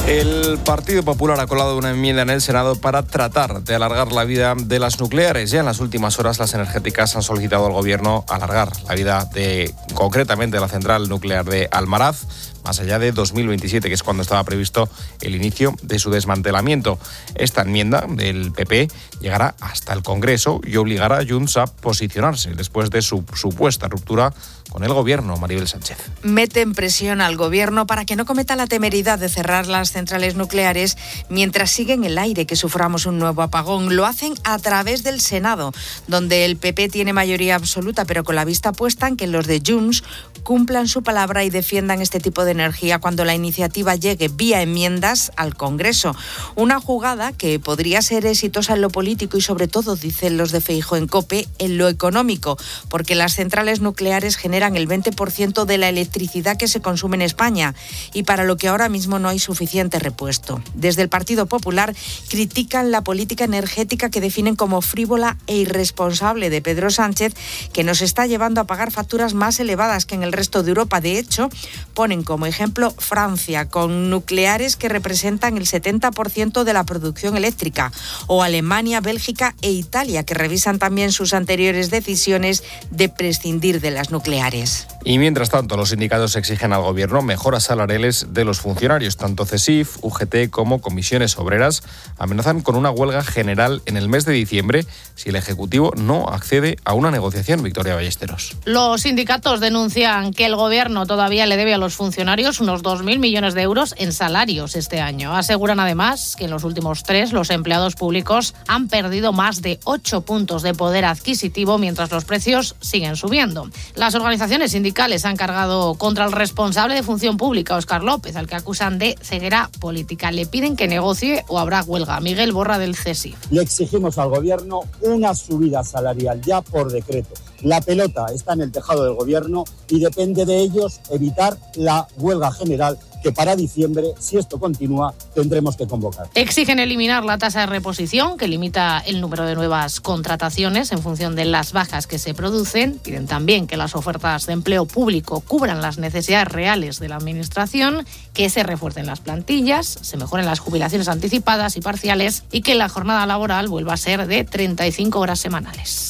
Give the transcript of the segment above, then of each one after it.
El Partido Popular ha colado una enmienda en el Senado para tratar de alargar la vida de las nucleares. Ya en las últimas horas las energéticas han solicitado al Gobierno alargar la vida concretamente de la central nuclear de Almaraz, más allá de 2027, que es cuando estaba previsto el inicio de su desmantelamiento. Esta enmienda del PP llegará hasta el Congreso y obligará a Junts a posicionarse después de su supuesta ruptura con el Gobierno. Maribel Sánchez. Meten presión al Gobierno para que no cometa la temeridad de cerrar las centrales nucleares mientras sigue en el aire que suframos un nuevo apagón. Lo hacen a través del Senado, donde el PP tiene mayoría absoluta, pero con la vista puesta en que los de Junts cumplan su palabra y defiendan este tipo de energía cuando la iniciativa llegue vía enmiendas al Congreso. Una jugada que podría ser exitosa en lo político y sobre todo, dicen los de Feijóo en COPE, en lo económico, porque las centrales nucleares generan el 20% de la electricidad que se consume en España y para lo que ahora mismo no hay suficiente repuesto. Desde el Partido Popular critican la política energética que definen como frívola e irresponsable de Pedro Sánchez, que nos está llevando a pagar facturas más elevadas que en el resto de Europa. De hecho, ponen como ejemplo Francia, con nucleares que representan el 70% de la producción eléctrica, o Alemania, Bélgica e Italia, que revisan también sus anteriores decisiones de prescindir de las nucleares. Y mientras tanto, los sindicatos exigen al Gobierno mejoras salariales de los funcionarios. Tanto CESIF, UGT como comisiones obreras amenazan con una huelga general en el mes de diciembre si el Ejecutivo no accede a una negociación. Victoria Ballesteros. Los sindicatos denuncian que el Gobierno todavía le debe a los funcionarios unos 2.000 millones de euros en salarios este año. Aseguran además que en los últimos 3 los empleados públicos han perdido más de 8 puntos de poder adquisitivo mientras los precios siguen subiendo. Las organizaciones sindicales han cargado contra el responsable de Función Pública, Óscar López, al que acusan de ceguera política. Le piden que negocie o habrá huelga. Miguel Borra, del CESIF. Le exigimos al Gobierno una subida salarial ya por decreto. La pelota está en el tejado del Gobierno y depende de ellos evitar la huelga general que para diciembre, si esto continúa, tendremos que convocar. Exigen eliminar la tasa de reposición, que limita el número de nuevas contrataciones en función de las bajas que se producen. Piden también que las ofertas de empleo público cubran las necesidades reales de la Administración, que se refuercen las plantillas, se mejoren las jubilaciones anticipadas y parciales y que la jornada laboral vuelva a ser de 35 horas semanales.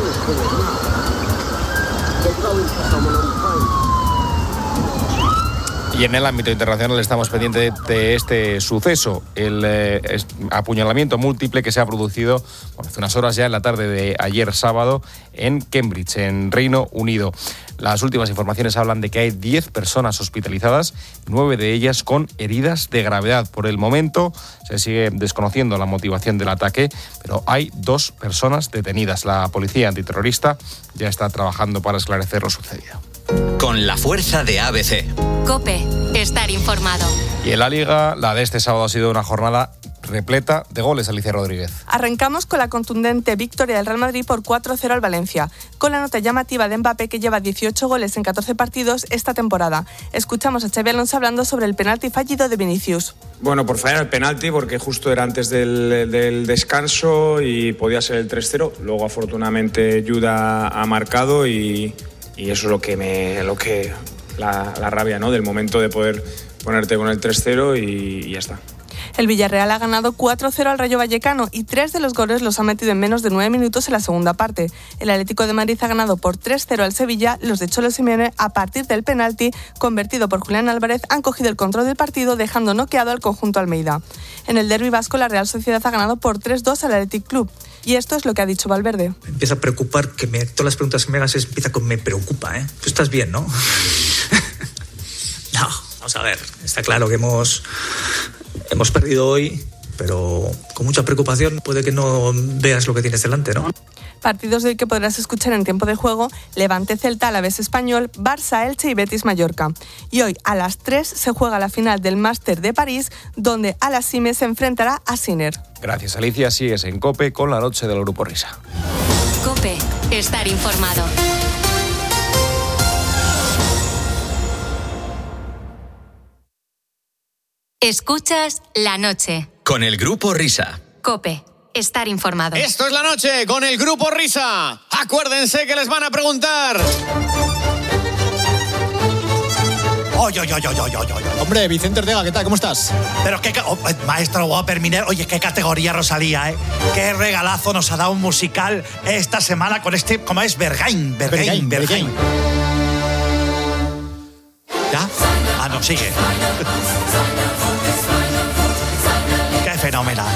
Y en el ámbito internacional estamos pendientes de este suceso, el apuñalamiento múltiple que se ha producido hace unas horas ya en la tarde de ayer sábado en Cambridge, en Reino Unido. Las últimas informaciones hablan de que hay 10 personas hospitalizadas, 9 de ellas con heridas de gravedad. Por el momento se sigue desconociendo la motivación del ataque, pero hay 2 personas detenidas. La policía antiterrorista ya está trabajando para esclarecer lo sucedido. Con la fuerza de ABC. COPE, estar informado. Y en la Liga, la de este sábado ha sido una jornada repleta de goles. Alicia Rodríguez. Arrancamos con la contundente victoria del Real Madrid por 4-0 al Valencia, con la nota llamativa de Mbappé, que lleva 18 goles en 14 partidos esta temporada. Escuchamos a Xabi Alonso hablando sobre el penalti fallido de Vinicius. Bueno, por fallar el penalti, porque justo era antes del descanso y podía ser el 3-0. Luego, afortunadamente, Juda ha marcado y eso es lo que la rabia, ¿no? Del momento de poder ponerte con el 3-0 y ya está. El Villarreal ha ganado 4-0 al Rayo Vallecano y 3 de los goles los ha metido en menos de 9 minutos en la segunda parte. El Atlético de Madrid ha ganado por 3-0 al Sevilla. Los de Cholo Simeone, a partir del penalti convertido por Julián Álvarez, han cogido el control del partido, dejando noqueado al conjunto Almeida. En el derbi vasco, la Real Sociedad ha ganado por 3-2 al Athletic Club. Y esto es lo que ha dicho Valverde. Me empieza a preocupar que todas las preguntas que me hagas empieza con me preocupa, ¿eh? Tú estás bien, ¿no? No, vamos a ver. Está claro que hemos perdido hoy, pero con mucha preocupación puede que no veas lo que tienes delante, ¿no? Partidos de hoy que podrás escuchar en tiempo de juego: Levante Celta, Alavés Español, Barça Elche y Betis Mallorca. Y hoy a las 3 se juega la final del Máster de París, donde Alasime se enfrentará a Sinner. Gracias, Alicia. Sigues en COPE con la noche del Grupo Risa. COPE, estar informado. Escuchas La Noche. Con el Grupo Risa. COPE, estar informado. Esto es La Noche con el Grupo Risa. Acuérdense que les van a preguntar. Oye. Hombre, Vicente Ortega, ¿qué tal? ¿Cómo estás? Pero qué... maestro Whopper Miner, oye, qué categoría, Rosalía, ¿eh? Qué regalazo nos ha dado un musical esta semana con este... ¿Cómo es? Berghain. ¿Ya? Ah, no, sigue. Qué fenomenal.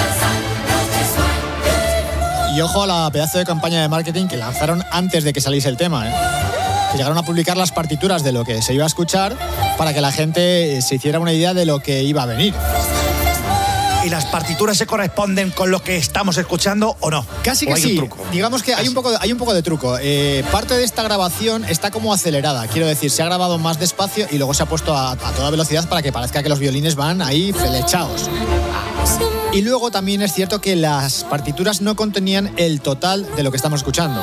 Y ojo a la pedazo de campaña de marketing que lanzaron antes de que saliese el tema, ¿eh? Que llegaron a publicar las partituras de lo que se iba a escuchar para que la gente se hiciera una idea de lo que iba a venir. ¿Y las partituras se corresponden con lo que estamos escuchando o no? Casi que sí. Digamos que hay un poco de truco. Parte de esta grabación está como acelerada. Quiero decir, se ha grabado más despacio y luego se ha puesto a toda velocidad para que parezca que los violines van ahí flechados. Y luego también es cierto que las partituras no contenían el total de lo que estamos escuchando.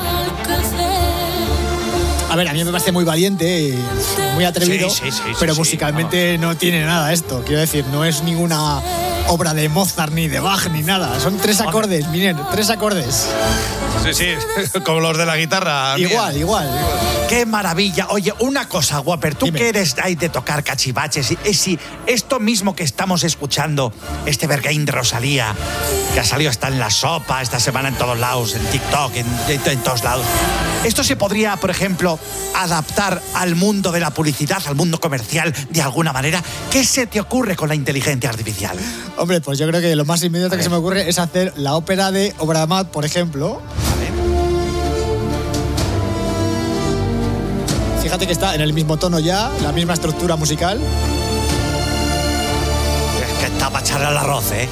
A ver, a mí me parece muy valiente, muy atrevido, pero musicalmente no tiene nada esto. Quiero decir, no es ninguna obra de Mozart, ni de Bach, ni nada. Son 3 acordes, Miner, 3 acordes. Sí, como los de la guitarra. Igual. ¡Qué maravilla! Oye, una cosa, Whopper, tú que eres ahí de tocar cachivaches, si esto mismo que estamos escuchando, este Berghain de Rosalía, que ha salido hasta en la sopa esta semana en todos lados, en TikTok, en todos lados, ¿esto se podría, por ejemplo, adaptar al mundo de la publicidad, al mundo comercial, de alguna manera? ¿Qué se te ocurre con la inteligencia artificial? Hombre, pues yo creo que lo más inmediato que se me ocurre es hacer la ópera de Obramat, por ejemplo. Fíjate que está en el mismo tono ya, la misma estructura musical. Es que está para echarle al arroz, ¿eh?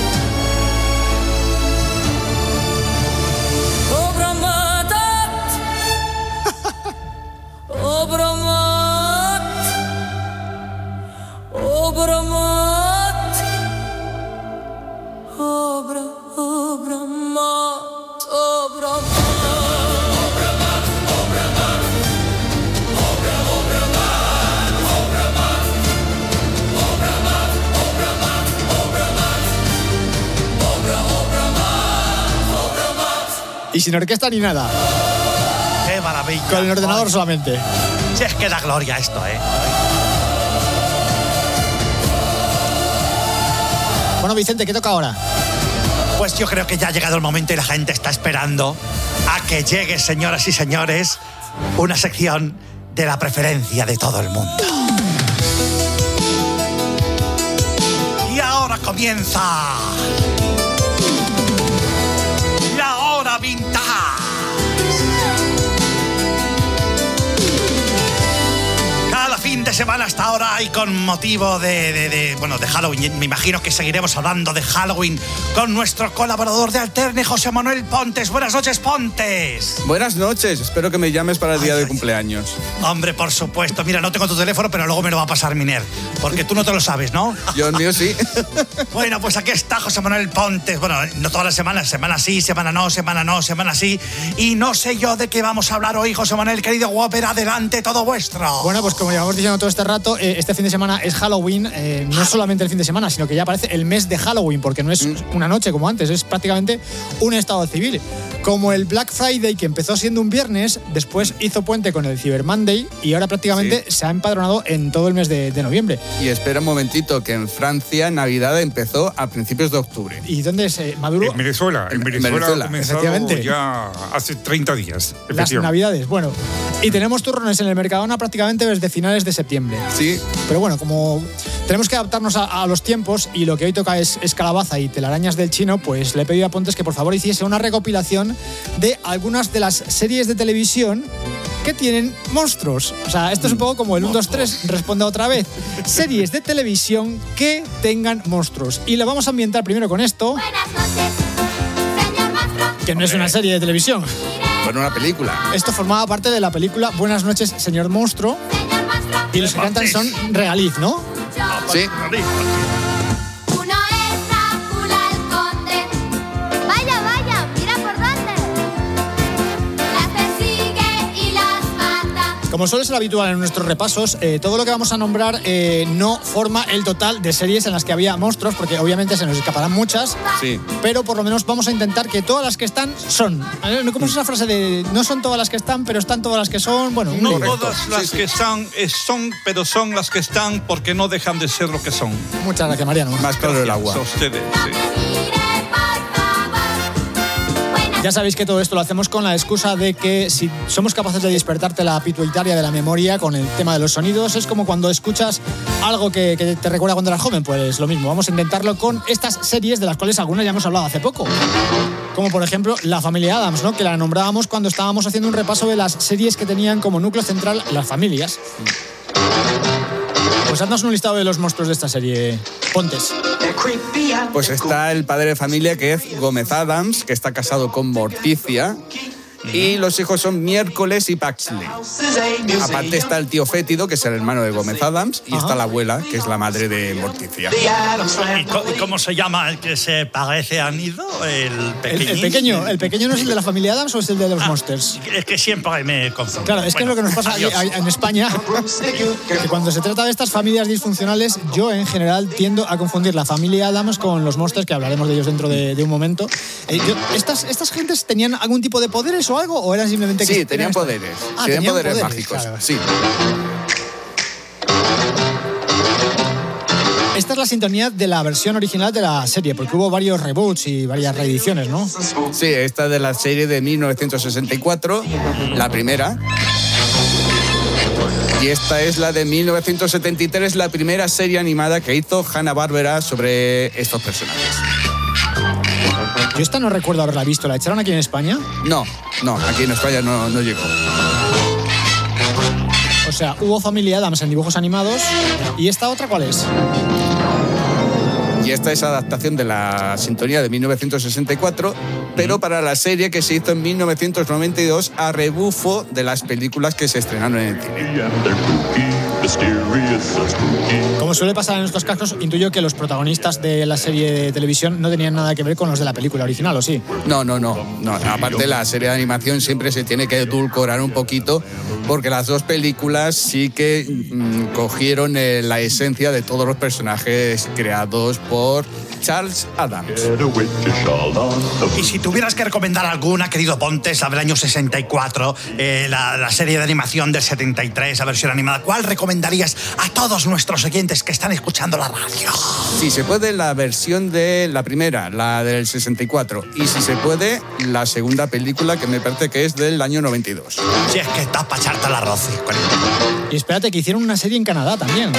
Y sin orquesta ni nada. ¡Qué maravilla! Con el ordenador solamente. Si es que da gloria esto, ¿eh? Bueno, Vicente, ¿qué toca ahora? Pues yo creo que ya ha llegado el momento y la gente está esperando a que llegue, señoras y señores, una sección de la preferencia de todo el mundo. Y ahora comienza la hora vintage. Cada fin de semana hasta ahora y con motivo de Halloween. Me imagino que seguiremos hablando de Halloween con nuestro colaborador de Alterne, José Manuel Pontes. Buenas noches, Pontes. Buenas noches, espero que me llames para el día de cumpleaños. Hombre, por supuesto. Mira, no tengo tu teléfono, pero luego me lo va a pasar Miner, porque tú no te lo sabes, ¿no? Yo el mío sí. Bueno, pues aquí está José Manuel Pontes. Bueno, no todas las semanas, semana sí, semana no, semana sí. Y no sé yo de qué vamos a hablar hoy, José Manuel, querido Whopper, adelante, todo vuestro. Bueno, pues como llevamos diciendo todo este rato, este fin de semana es Halloween, no solamente el fin de semana, sino que ya parece el mes de Halloween, porque no es una noche como antes, es prácticamente un estado civil. Como el Black Friday, que empezó siendo un viernes, después hizo puente con el Cyber Monday y ahora prácticamente se ha empadronado en todo el mes de noviembre. Y espera un momentito, que en Francia Navidad empezó a principios de octubre. ¿Y dónde es Maduro? En Venezuela. En Venezuela ha comenzado ya hace 30 días. Las Navidades, bueno. Y tenemos turrones en el Mercadona prácticamente desde finales de septiembre. Sí. Pero bueno, como tenemos que adaptarnos a los tiempos y lo que hoy toca es calabaza y telarañas del chino, pues le he pedido a Pontes que por favor hiciese una recopilación de algunas de las series de televisión que tienen monstruos. O sea, esto es un poco como el 1, 2, 3, responda otra vez. Series de televisión que tengan monstruos. Y lo vamos a ambientar primero con esto. Buenas noches, señor monstruo. Que no es una serie de televisión. Bueno, una película. Esto formaba parte de la película Buenas noches, señor monstruo. Señor monstruo. Y los que cantan son Regaliz, ¿no? Sí. Uno es Drácula el conde. Vaya, mira por dónde. Las persigue y las mata. Como suele ser habitual en nuestros repasos, todo lo que vamos a nombrar no forma el total de series en las que había monstruos, porque obviamente se nos escaparán muchas, sí, pero por lo menos vamos a intentar que todas las que están son. ¿Cómo es esa frase de no son todas las que están, pero están todas las que son? Bueno, no todas las que están son, pero son las que están porque no dejan de ser lo que son. Muchas gracias, Mariano. Más claro el agua. A ustedes, sí. Ya sabéis que todo esto lo hacemos con la excusa de que si somos capaces de despertarte la pituitaria de la memoria con el tema de los sonidos, es como cuando escuchas algo que te recuerda cuando eras joven, pues lo mismo. Vamos a intentarlo con estas series de las cuales algunas ya hemos hablado hace poco. Como por ejemplo La Familia Addams, ¿no? Que la nombrábamos cuando estábamos haciendo un repaso de las series que tenían como núcleo central las familias. Pues haznos un listado de los monstruos de esta serie, Pontes. Pues está el padre de familia, que es Gómez Addams, que está casado con Morticia. Y los hijos son Miércoles y Paxley. Aparte está el tío Fétido, que es el hermano de Gómez Addams, y está la abuela, que es la madre de Morticia. ¿Y cómo se llama el que se parece a Nido? ¿El pequeñín? ¿El pequeño no es el de la familia Addams o es el de los Monsters? Es que siempre me confundo. Claro, es que es lo que nos pasa en España, que cuando se trata de estas familias disfuncionales, yo en general tiendo a confundir la familia Addams con los Monsters, que hablaremos de ellos dentro de un momento. ¿Estas gentes tenían algún tipo de poderes o algo? ¿O eran simplemente que sí, tenían poderes. Tenían poderes mágicos. Claro. Sí. Esta es la sintonía de la versión original de la serie, porque hubo varios reboots y varias reediciones, ¿no? Sí, esta es de la serie de 1964, la primera. Y esta es la de 1973, la primera serie animada que hizo Hanna-Barbera sobre estos personajes. Yo esta no recuerdo haberla visto. ¿La echaron aquí en España? No, aquí en España no llegó. O sea, hubo Familia Addams en dibujos animados. ¿Y esta otra cuál es? Y esta es adaptación de la sintonía de 1964, pero para la serie que se hizo en 1992 a rebufo de las películas que se estrenaron en el cine. Como suele pasar en estos casos, intuyo que los protagonistas de la serie de televisión no tenían nada que ver con los de la película original, ¿o sí? No. Aparte, la serie de animación siempre se tiene que edulcorar un poquito, porque las dos películas sí que cogieron la esencia de todos los personajes creados por Charles Addams. Y si tuvieras que recomendar alguna, querido Pontes, la del año 64, la serie de animación del 73, la versión animada, ¿cuál recomendarías a todos nuestros oyentes que están escuchando la radio? Si se puede, la versión de la primera, la del 64. Y si se puede, la segunda película, que me parece que es del año 92. Si es que estás para echarte el arroz. Y espérate, que hicieron una serie en Canadá también.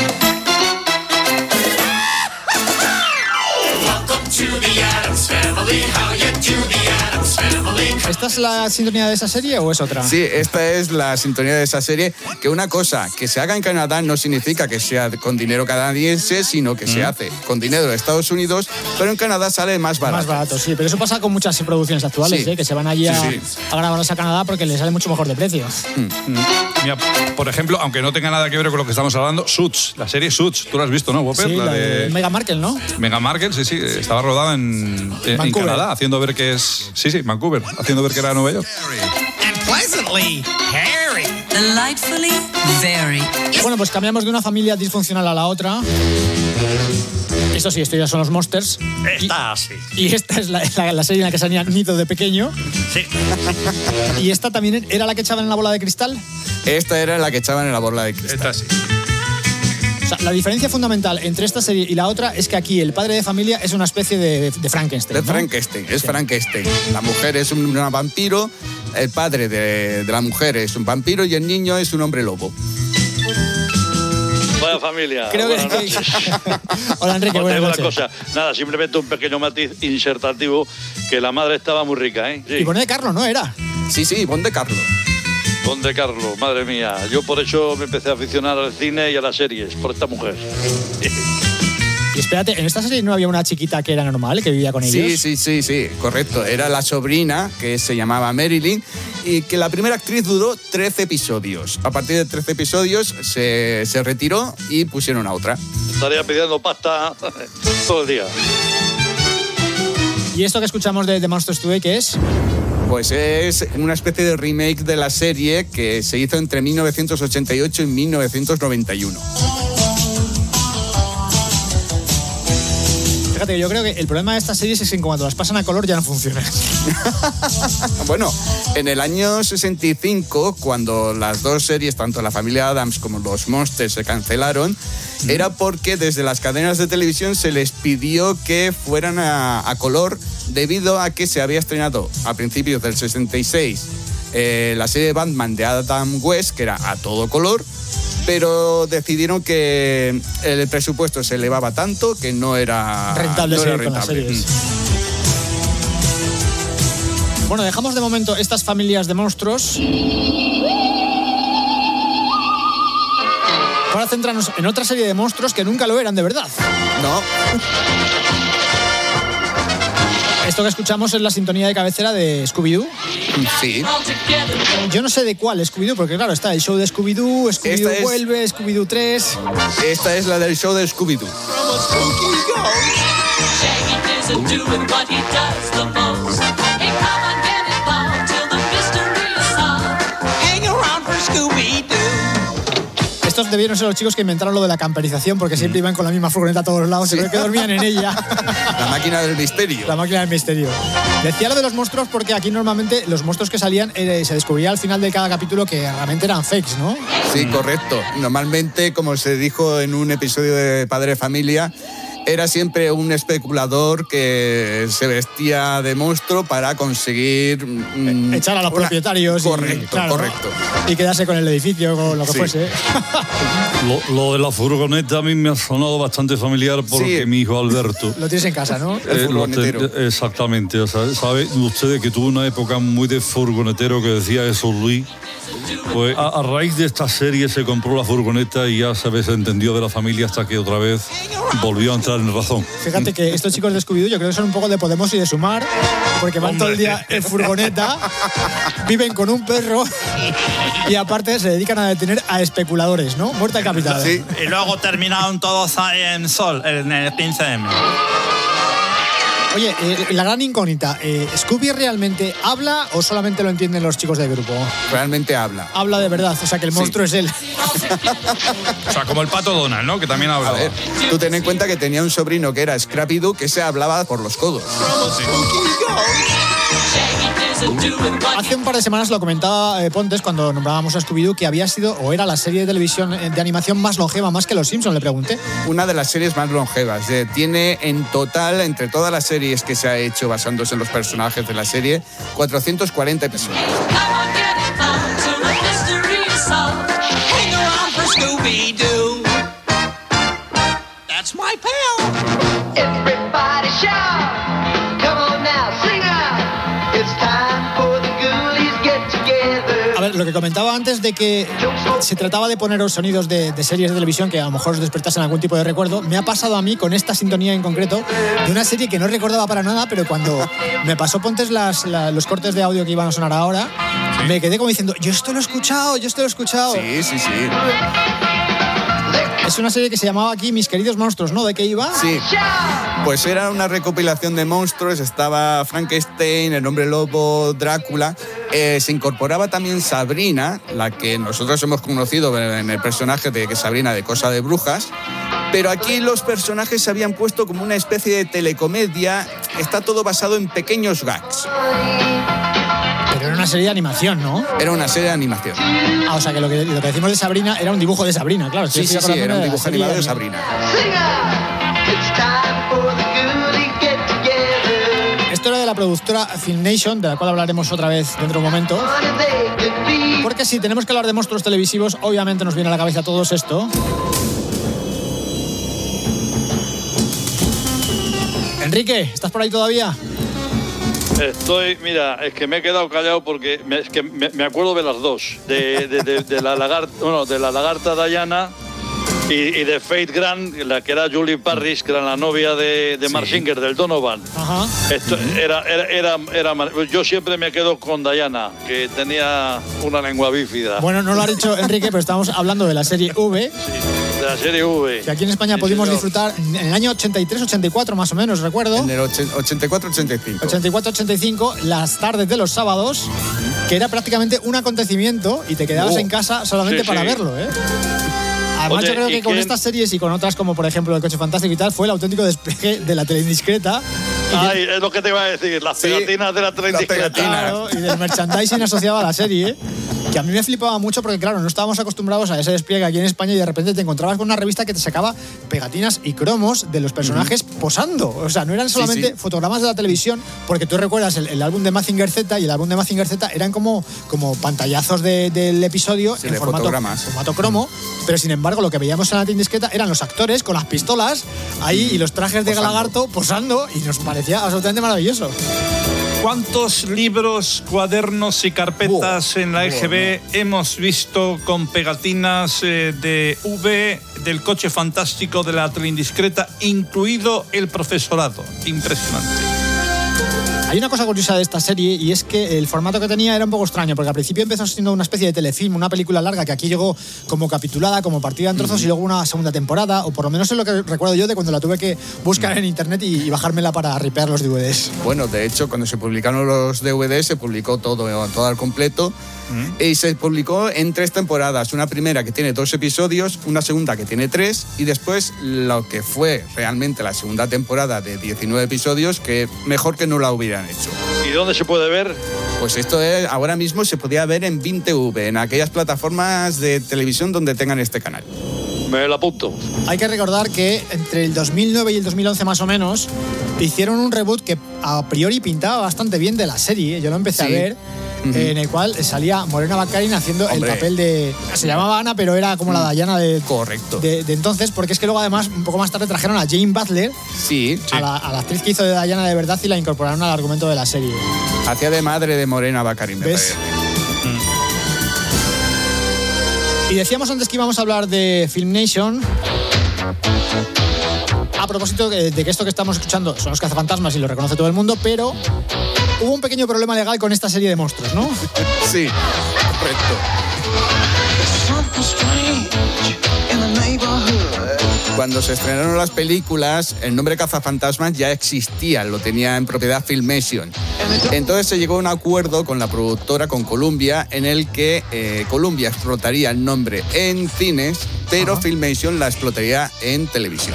¿Esta es la sintonía de esa serie o es otra? Sí, esta es la sintonía de esa serie. Que una cosa que se haga en Canadá no significa que sea con dinero canadiense, sino que se hace con dinero de Estados Unidos, pero en Canadá sale más barato. Más barato, sí, pero eso pasa con muchas producciones actuales, sí. Que se van allí a grabarlas a Canadá porque les sale mucho mejor de precio. Mira, por ejemplo, aunque no tenga nada que ver con lo que estamos hablando, Suits, la serie Suits, tú la has visto, ¿no, Whopper? Sí, la de Meghan Markle, ¿no? Meghan Markle, sí, estaba rodada en Canadá, haciendo ver que es... Sí, Vancouver, haciendo ver que era Nueva York. And pleasantly hairy. Delightfully very. Bueno, pues cambiamos de una familia disfuncional a la otra. Eso sí, esto ya son los Monsters. Esta sí. Y esta es la serie en la que salía Nido de pequeño. Sí. ¿Y esta también era la que echaban en la bola de cristal? Esta era la que echaban en la bola de cristal. Esta sí. O sea, la diferencia fundamental entre esta serie y la otra es que aquí el padre de familia es una especie de Frankenstein, ¿no? Frankenstein, es Frankenstein. La mujer es un vampiro, el padre de la mujer es un vampiro y el niño es un hombre lobo. Vaya familia. Creo que... Hola, Enrique, buenas noches. Cosa. Nada, simplemente un pequeño matiz insertativo, que la madre estaba muy rica, ¿eh? Sí. Y Ivonne de Carlo, ¿no era? Sí, Ivonne de Carlo. Ivonne de Carlo, madre mía. Yo por eso me empecé a aficionar al cine y a las series, por esta mujer. Y espérate, ¿en esta serie no había una chiquita que era normal, que vivía con ellos? Sí, correcto. Era la sobrina, que se llamaba Marilyn, y que la primera actriz duró 13 episodios. A partir de 13 episodios se retiró y pusieron a otra. Estaría pidiendo pasta todo el día. ¿Y esto que escuchamos de The Monsters Today qué es? Pues es una especie de remake de la serie que se hizo entre 1988 y 1991. Fíjate, yo creo que el problema de estas series es que cuando las pasan a color ya no funcionan. Bueno, en el año 65, cuando las dos series, tanto La familia Addams como Los Monsters, se cancelaron, era porque desde las cadenas de televisión se les pidió que fueran a color debido a que se había estrenado a principios del 66 la serie de Batman de Adam West, que era a todo color, pero decidieron que el presupuesto se elevaba tanto que no era rentable, no era seguir con las rentable. series. Bueno, dejamos de momento estas familias de monstruos para centrarnos en otra serie de monstruos que nunca lo eran de verdad. No. Esto que escuchamos es la sintonía de cabecera de Scooby-Doo. Sí. Yo no sé de cuál Scooby-Doo, porque claro, está el show de Scooby-Doo, Scooby-Doo vuelve, Scooby-Doo 3... Esta es la del show de Scooby-Doo. Estos debieron ser los chicos que inventaron lo de la camperización, porque siempre iban con la misma furgoneta a todos lados, creo que dormían en ella. La máquina del misterio. La máquina del misterio. Decía lo de los monstruos porque aquí normalmente los monstruos que salían se descubría al final de cada capítulo que realmente eran fakes, ¿no? Sí, correcto. Normalmente, como se dijo en un episodio de Padre Familia, era siempre un especulador que se vestía de monstruo para conseguir... echar a los propietarios. Correcto, claro, correcto. Y quedarse con el edificio, con lo que fuese. Lo de la furgoneta a mí me ha sonado bastante familiar porque mi hijo Alberto... Lo tienes en casa, ¿no? Exactamente. O sea, ¿saben ustedes que tuvo una época muy de furgonetero que decía eso, Luis? Pues a raíz de esta serie se compró la furgoneta y ya se desentendió de la familia hasta que otra vez volvió a entrar en razón. Fíjate que estos chicos de Scooby-Doo yo creo que son un poco de Podemos y de Sumar, porque van todo el día en furgoneta, viven con un perro y aparte se dedican a detener a especuladores, ¿no? Muerte al capital. Sí. Y luego terminaron todos en Sol, en el 15M. Oye, la gran incógnita, ¿Scooby realmente habla o solamente lo entienden los chicos del grupo? Realmente habla. Habla de verdad, o sea que el monstruo es él. O sea, como el pato Donald, ¿no? Que también hablaba. A ver, tú ten en cuenta que tenía un sobrino que era Scrappy-Doo que se hablaba por los codos. Sí. Hace un par de semanas lo comentaba Pontes cuando nombrábamos a Scooby-Doo que había sido o era la serie de televisión de animación más longeva, más que Los Simpsons, le pregunté. Una de las series más longevas. Tiene en total, entre todas las series que se ha hecho basándose en los personajes de la serie, 440 episodios. That's my pal. Everybody shout. Come on now, sing out. It's time for the Ghoulies get together. A ver, lo que comentaba antes de que se trataba de poneros sonidos de series de televisión que a lo mejor os despertasen algún tipo de recuerdo, me ha pasado a mí con esta sintonía en concreto de una serie que no recordaba para nada, pero cuando me pasó Pontes los cortes de audio que iban a sonar ahora, me quedé como diciendo, yo esto lo he escuchado. Sí. Es una serie que se llamaba aquí Mis queridos monstruos, ¿no? ¿De qué iba? Sí, pues era una recopilación de monstruos, estaba Frankenstein, el hombre lobo, Drácula, se incorporaba también Sabrina, la que nosotros hemos conocido en el personaje de Sabrina de Cosa de Brujas, pero aquí los personajes se habían puesto como una especie de telecomedia, está todo basado en pequeños gags. Pero era una serie de animación, ¿no? Era una serie de animación. Ah, o sea que lo que decimos de Sabrina era un dibujo de Sabrina, claro. Sí, era un dibujo animado de Sabrina. Esto era de la productora Filmation, de la cual hablaremos otra vez dentro de un momento. Porque si tenemos que hablar de monstruos televisivos, obviamente nos viene a la cabeza todo esto. Enrique, ¿estás por ahí todavía? Mira, es que me he quedado callado porque me acuerdo de las dos, de la lagarta Diana Y de Faith Grant, la que era Julie Parrish, que era la novia de Mark Singer, del Donovan. Ajá. Esto yo siempre me quedo con Diana, que tenía una lengua bífida. Bueno, no lo ha dicho Enrique, pero estamos hablando de la serie V. De la serie V. Que aquí en España pudimos disfrutar en el año 83-84 más o menos, recuerdo. En el 84-85. 84-85, las tardes de los sábados, que era prácticamente un acontecimiento y te quedabas en casa solamente para verlo, ¿eh? Además, yo creo que con estas series y con otras como, por ejemplo, El Coche Fantástico y tal, fue el auténtico despegue de la tele indiscreta. Ay, es lo que te iba a decir, las pegatinas de la tele indiscreta. Claro, y del merchandising asociado a la serie, que a mí me flipaba mucho porque, claro, no estábamos acostumbrados a ese despliegue aquí en España y de repente te encontrabas con una revista que te sacaba pegatinas y cromos de los personajes posando. O sea, no eran solamente fotogramas de la televisión, porque tú recuerdas el álbum de Mazinger Z, y el álbum de Mazinger Z eran como pantallazos del episodio en formato cromo, pero sin embargo lo que veíamos en la tienda discreta eran los actores con las pistolas ahí y los trajes de Galagarto posando, y nos parecía absolutamente maravilloso. ¿Cuántos libros, cuadernos y carpetas en la EGB hemos visto con pegatinas de V, del Coche Fantástico, de la tele indiscreta, incluido el profesorado? Impresionante. Hay una cosa curiosa de esta serie, y es que el formato que tenía era un poco extraño, porque al principio empezó siendo una especie de telefilm, una película larga que aquí llegó como capitulada, como partida en trozos, y luego una segunda temporada, o por lo menos es lo que recuerdo yo de cuando la tuve que buscar en internet y bajármela para ripear los DVDs. Bueno, de hecho, cuando se publicaron los DVDs, se publicó todo al completo. Y se publicó en 3 temporadas. Una primera que tiene 2 episodios, una segunda que tiene 3, y después lo que fue realmente la segunda temporada de 19 episodios, que mejor que no la hubieran hecho. ¿Y dónde se puede ver? Pues esto ahora mismo se podía ver en 20V, en aquellas plataformas de televisión donde tengan este canal. Me lo apunto. Hay que recordar que entre el 2009 y el 2011 más o menos hicieron un reboot que a priori pintaba bastante bien de la serie. Yo lo empecé a ver. En el cual salía Morena Baccarin haciendo el papel de... Se llamaba Ana, pero era como la Diana de entonces, porque es que luego además un poco más tarde trajeron a Jane Butler, a la actriz que hizo de Diana de verdad, y la incorporaron al argumento de la serie. Hacía de madre de Morena Baccarin, me parece. Y decíamos antes que íbamos a hablar de Film Nation. A propósito de que esto que estamos escuchando son los cazafantasmas y lo reconoce todo el mundo, pero hubo un pequeño problema legal con esta serie de monstruos, ¿no? Sí, correcto. Cuando se estrenaron las películas, el nombre Cazafantasmas ya existía, lo tenía en propiedad Filmation. Entonces se llegó a un acuerdo con la productora, con Columbia, en el que Columbia explotaría el nombre en cines, pero Filmation la explotaría en televisión.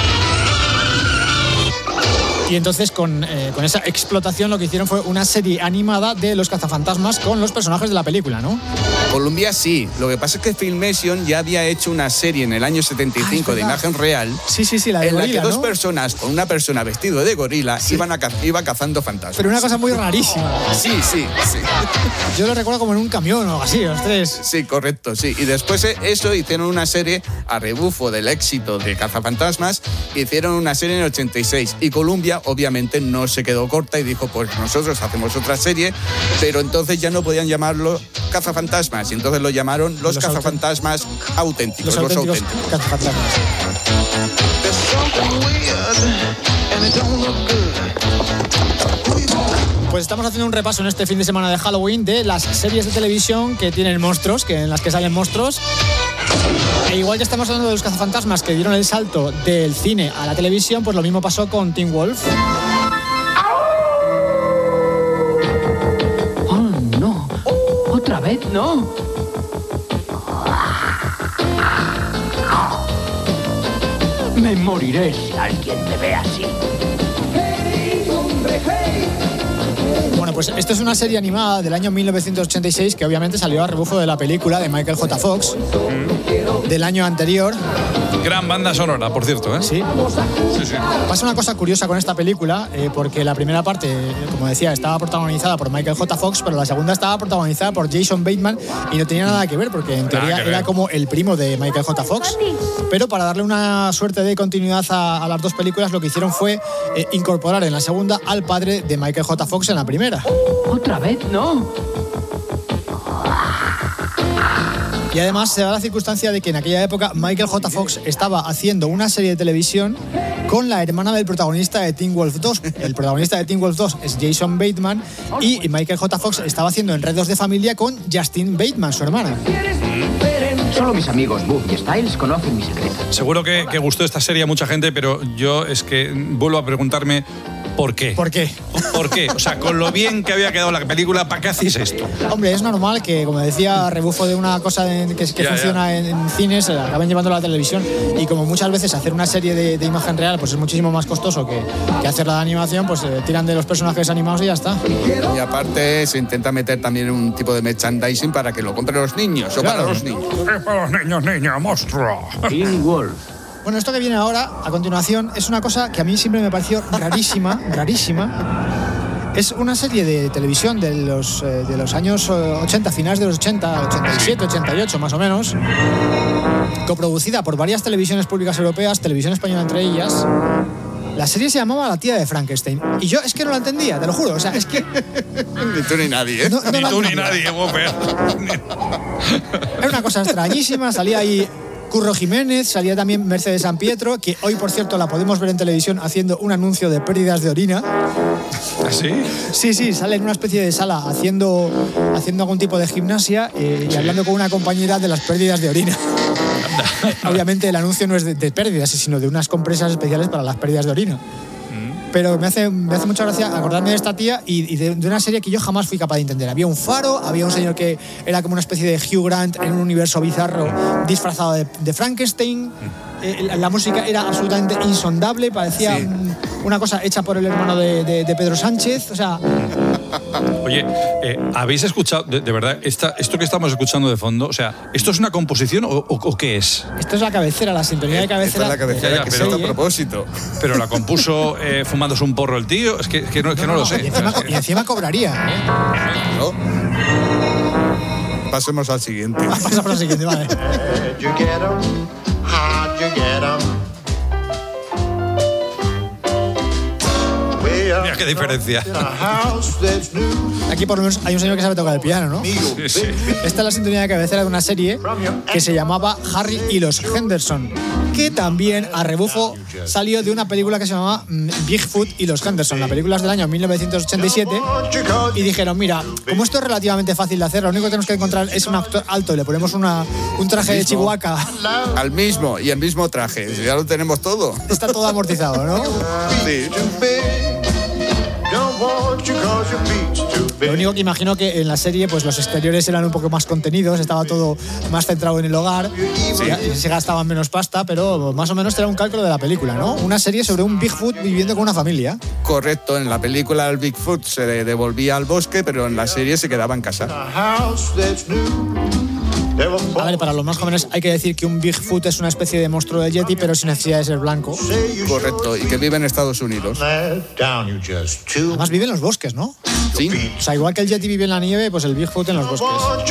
Y entonces con esa explotación lo que hicieron fue una serie animada de los cazafantasmas con los personajes de la película, ¿no? Columbia sí. Lo que pasa es que Filmation ya había hecho una serie en el año 75 de imagen real. Sí, la de en gorila, la que dos ¿no? personas con una persona vestido de gorila iba cazando fantasmas. Pero una cosa muy rarísima. Sí. Yo lo recuerdo como en un camión o algo así, los tres. Sí, correcto, sí. Y después eso hicieron una serie a rebufo del éxito de Cazafantasmas. Hicieron una serie en el 86. Y Columbia obviamente no se quedó corta y dijo, pues nosotros hacemos otra serie, pero entonces ya no podían llamarlo Cazafantasmas, y entonces lo llamaron los Cazafantasmas auténticos. Los auténticos cazafantasmas. Pues estamos haciendo un repaso en este fin de semana de Halloween de las series de televisión que tienen monstruos, en las que salen monstruos. E igual que estamos hablando de los cazafantasmas que dieron el salto del cine a la televisión, pues lo mismo pasó con Teen Wolf. Oh, no. ¿Otra vez? No. Me moriré si alguien me ve así. Bueno, pues esto es una serie animada del año 1986 que obviamente salió a rebufo de la película de Michael J. Fox del año anterior. Gran banda sonora, por cierto, ¿eh? Sí. Pasa una cosa curiosa con esta película, porque la primera parte, como decía, estaba protagonizada por Michael J. Fox, pero la segunda estaba protagonizada por Jason Bateman y no tenía nada que ver, porque en teoría era como el primo de Michael J. Fox. Pero para darle una suerte de continuidad a las dos películas, lo que hicieron fue incorporar en la segunda al padre de Michael J. Fox en la primera. ¿Otra vez? No. Y además se da la circunstancia de que en aquella época Michael J. Fox estaba haciendo una serie de televisión con la hermana del protagonista de Teen Wolf 2. El protagonista de Teen Wolf 2 es Jason Bateman y Michael J. Fox estaba haciendo Enredos de Familia con Justine Bateman, su hermana. Solo mis amigos Boog y Styles conocen mi secreto. Seguro que gustó esta serie a mucha gente, pero yo es que vuelvo a preguntarme ¿por qué? ¿Por qué? ¿Por qué? O sea, con lo bien que había quedado la película, ¿para qué hacéis esto? Hombre, es normal que, como decía, rebufo de una cosa que funciona en cines, se la acaben llevando a la televisión, y como muchas veces hacer una serie de imagen real pues es muchísimo más costoso que hacerla de animación, pues tiran de los personajes animados y ya está. Y aparte se intenta meter también un tipo de merchandising para que lo compren los niños, o para los niños. Para los niños, niña, monstruo. Teen Wolf. Bueno, esto que viene ahora, a continuación, es una cosa que a mí siempre me pareció rarísima. Es una serie de televisión de los años 80, finales de los 80, 87, 88 más o menos, coproducida por varias televisiones públicas europeas, Televisión Española entre ellas. La serie se llamaba La tía de Frankenstein. Y yo es que no la entendía, te lo juro. O sea, es que... Ni tú ni nadie, ¿eh? Ni tú ni nadie, Whopper. Era una cosa extrañísima, salía ahí Curro Jiménez, salía también Mercedes San Pietro, que hoy, por cierto, la podemos ver en televisión haciendo un anuncio de pérdidas de orina. ¿Sí? Sí, sale en una especie de sala haciendo algún tipo de gimnasia y hablando con una compañera de las pérdidas de orina. Obviamente el anuncio no es de pérdidas, sino de unas compresas especiales para las pérdidas de orina. Pero me hace mucha gracia acordarme de esta tía y de una serie que yo jamás fui capaz de entender. Había un faro, había un señor que era como una especie de Hugh Grant en un universo bizarro disfrazado de Frankenstein. La música era absolutamente insondable, parecía una cosa hecha por el hermano de Pedro Sánchez. O sea... Oye, ¿habéis escuchado, de verdad, esto que estamos escuchando de fondo? O sea, ¿esto es una composición o qué es? Esto es la cabecera, la sintonía de cabecera. Esta es la cabecera que se hizo a propósito. Pero la compuso fumándose un porro el tío, es que no lo sé. Y encima cobraría. ¿No? Pasemos al siguiente. Pasamos al siguiente, vale. Mira qué diferencia. Aquí por lo menos hay un señor que sabe tocar el piano, ¿no? Sí. Esta es la sintonía de cabecera de una serie que se llamaba Harry y los Henderson, que también, a rebufo, salió de una película que se llamaba Bigfoot y los Henderson. La película es del año 1987 y dijeron, mira, como esto es relativamente fácil de hacer, lo único que tenemos que encontrar es un actor alto y le ponemos un traje de Chihuahua. Al mismo, y el mismo traje, ya lo tenemos todo. Está todo amortizado, ¿no? Sí. Lo único que imagino que en la serie pues los exteriores eran un poco más contenidos, estaba todo más centrado en el hogar, se gastaban menos pasta, pero más o menos era un cálculo de la película, ¿no? Una serie sobre un Bigfoot viviendo con una familia. Correcto, en la película el Bigfoot se devolvía al bosque, pero en la serie se quedaba en casa. A ver, para los más jóvenes hay que decir que un Bigfoot es una especie de monstruo de Yeti, pero sin necesidad de ser blanco. Correcto, y que vive en Estados Unidos. Además vive en los bosques, ¿no? Sí. O sea, igual que el Yeti vive en la nieve, pues el Bigfoot en los bosques.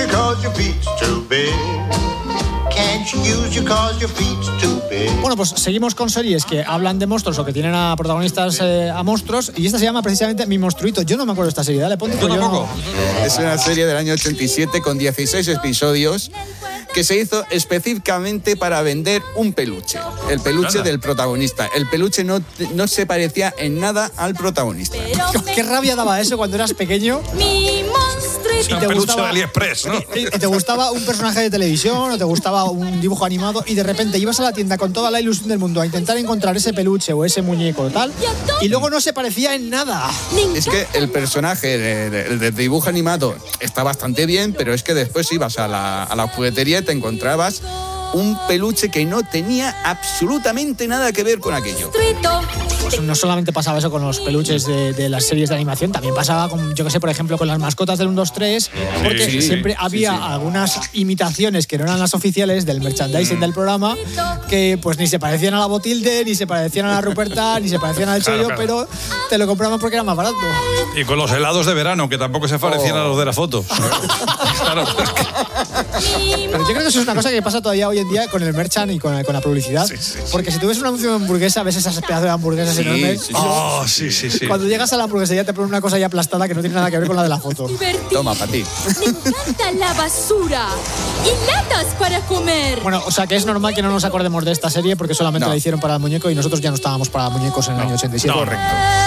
Bueno, pues seguimos con series que hablan de monstruos o que tienen a protagonistas a monstruos, y esta se llama precisamente Mi Monstruito. Yo no me acuerdo de esta serie, dale, ponte. Es una serie del año 87 con 16 episodios que se hizo específicamente para vender un peluche, el peluche del protagonista. El peluche no se parecía en nada al protagonista. Qué rabia daba eso cuando eras pequeño. Mi monstruito. Un peluche de AliExpress, ¿no? Y te gustaba un personaje de televisión o te gustaba un dibujo animado y de repente ibas a la tienda con toda la ilusión del mundo a intentar encontrar ese peluche o ese muñeco o tal, y luego no se parecía en nada. Es que el personaje de dibujo animado está bastante bien, pero es que después ibas a la juguetería y te encontrabas un peluche que no tenía absolutamente nada que ver con aquello. Pues no solamente pasaba eso con los peluches de las series de animación, también pasaba con, yo que sé, por ejemplo, con las mascotas del 1, 2, 3, porque siempre había algunas imitaciones que no eran las oficiales del merchandising del programa, que pues ni se parecían a la Botilde, ni se parecían a la Ruperta, ni se parecían al Chollo, pero te lo compraban porque era más barato. Y con los helados de verano, que tampoco se parecían a los de la foto. Claro, pero yo creo que eso es una cosa que pasa todavía hoy en día con el merchan y con la publicidad. Porque si tú ves un anuncio de hamburguesa, ves esas pedazos de hamburguesas enormes. Oh, sí. Cuando llegas a la hamburguesería te ponen una cosa ya aplastada que no tiene nada que ver con la de la foto. Toma, para ti. Me encanta la basura y latas para comer. Bueno, o sea que es normal que no nos acordemos de esta serie porque solamente la hicieron para el muñeco y nosotros ya no estábamos para muñecos en el año 87. Correcto.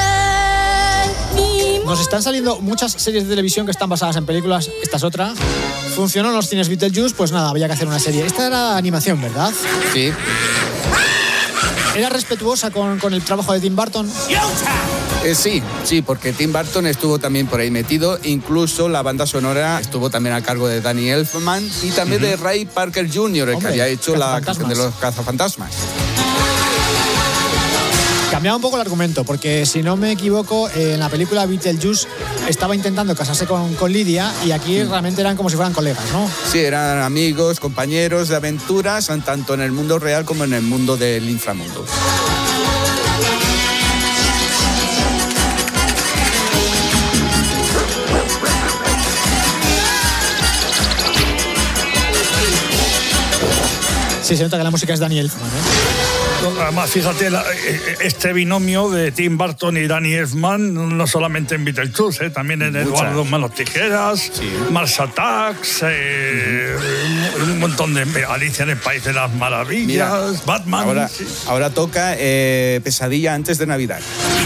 Nos están saliendo muchas series de televisión que están basadas en películas. Esta es otra. Funcionó en los cines Beetlejuice, pues nada, había que hacer una serie. Esta era animación, ¿verdad? Sí. ¿Era respetuosa con el trabajo de Tim Burton? Sí, porque Tim Burton estuvo también por ahí metido. Incluso la banda sonora estuvo también a cargo de Danny Elfman y también de Ray Parker Jr., el que había hecho la canción de los cazafantasmas. Cambiaba un poco el argumento, porque si no me equivoco, en la película Beetlejuice estaba intentando casarse con Lidia y aquí realmente eran como si fueran colegas, ¿no? Sí, eran amigos, compañeros de aventuras, tanto en el mundo real como en el mundo del inframundo. Sí, se nota que la música es Danny Elfman, ¿eh? Además, fíjate, este binomio de Tim Burton y Danny Elfman, no solamente en Beetlejuice, también en Eduardo Manos Tijeras, Mars Attacks, un montón de Alicia en el País de las Maravillas, Mira, Batman. Ahora toca Pesadilla antes de Navidad.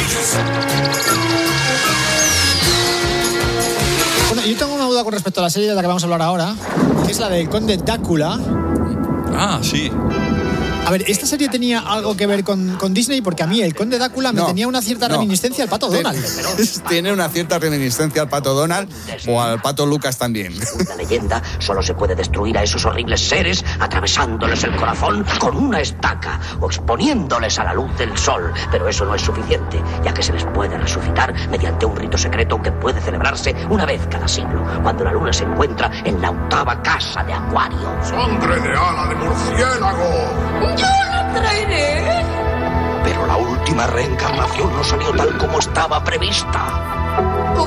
Bueno, yo tengo una duda con respecto a la serie de la que vamos a hablar ahora, que es la del Conde Drácula. Ah, sí. A ver, ¿esta serie tenía algo que ver con Disney? Porque a mí el Conde Drácula me tenía una cierta reminiscencia al Pato Donald. Tiene una cierta reminiscencia al Pato Donald o al Pato Lucas también. La leyenda solo se puede destruir a esos horribles seres atravesándoles el corazón con una estaca o exponiéndoles a la luz del sol. Pero eso no es suficiente, ya que se les puede resucitar mediante un rito secreto que puede celebrarse una vez cada siglo, cuando la luna se encuentra en la 8ª casa de Acuario. ¡Sangre de ala de murciélago! ¡Yo la traeré! Pero la última reencarnación no salió tal como estaba prevista.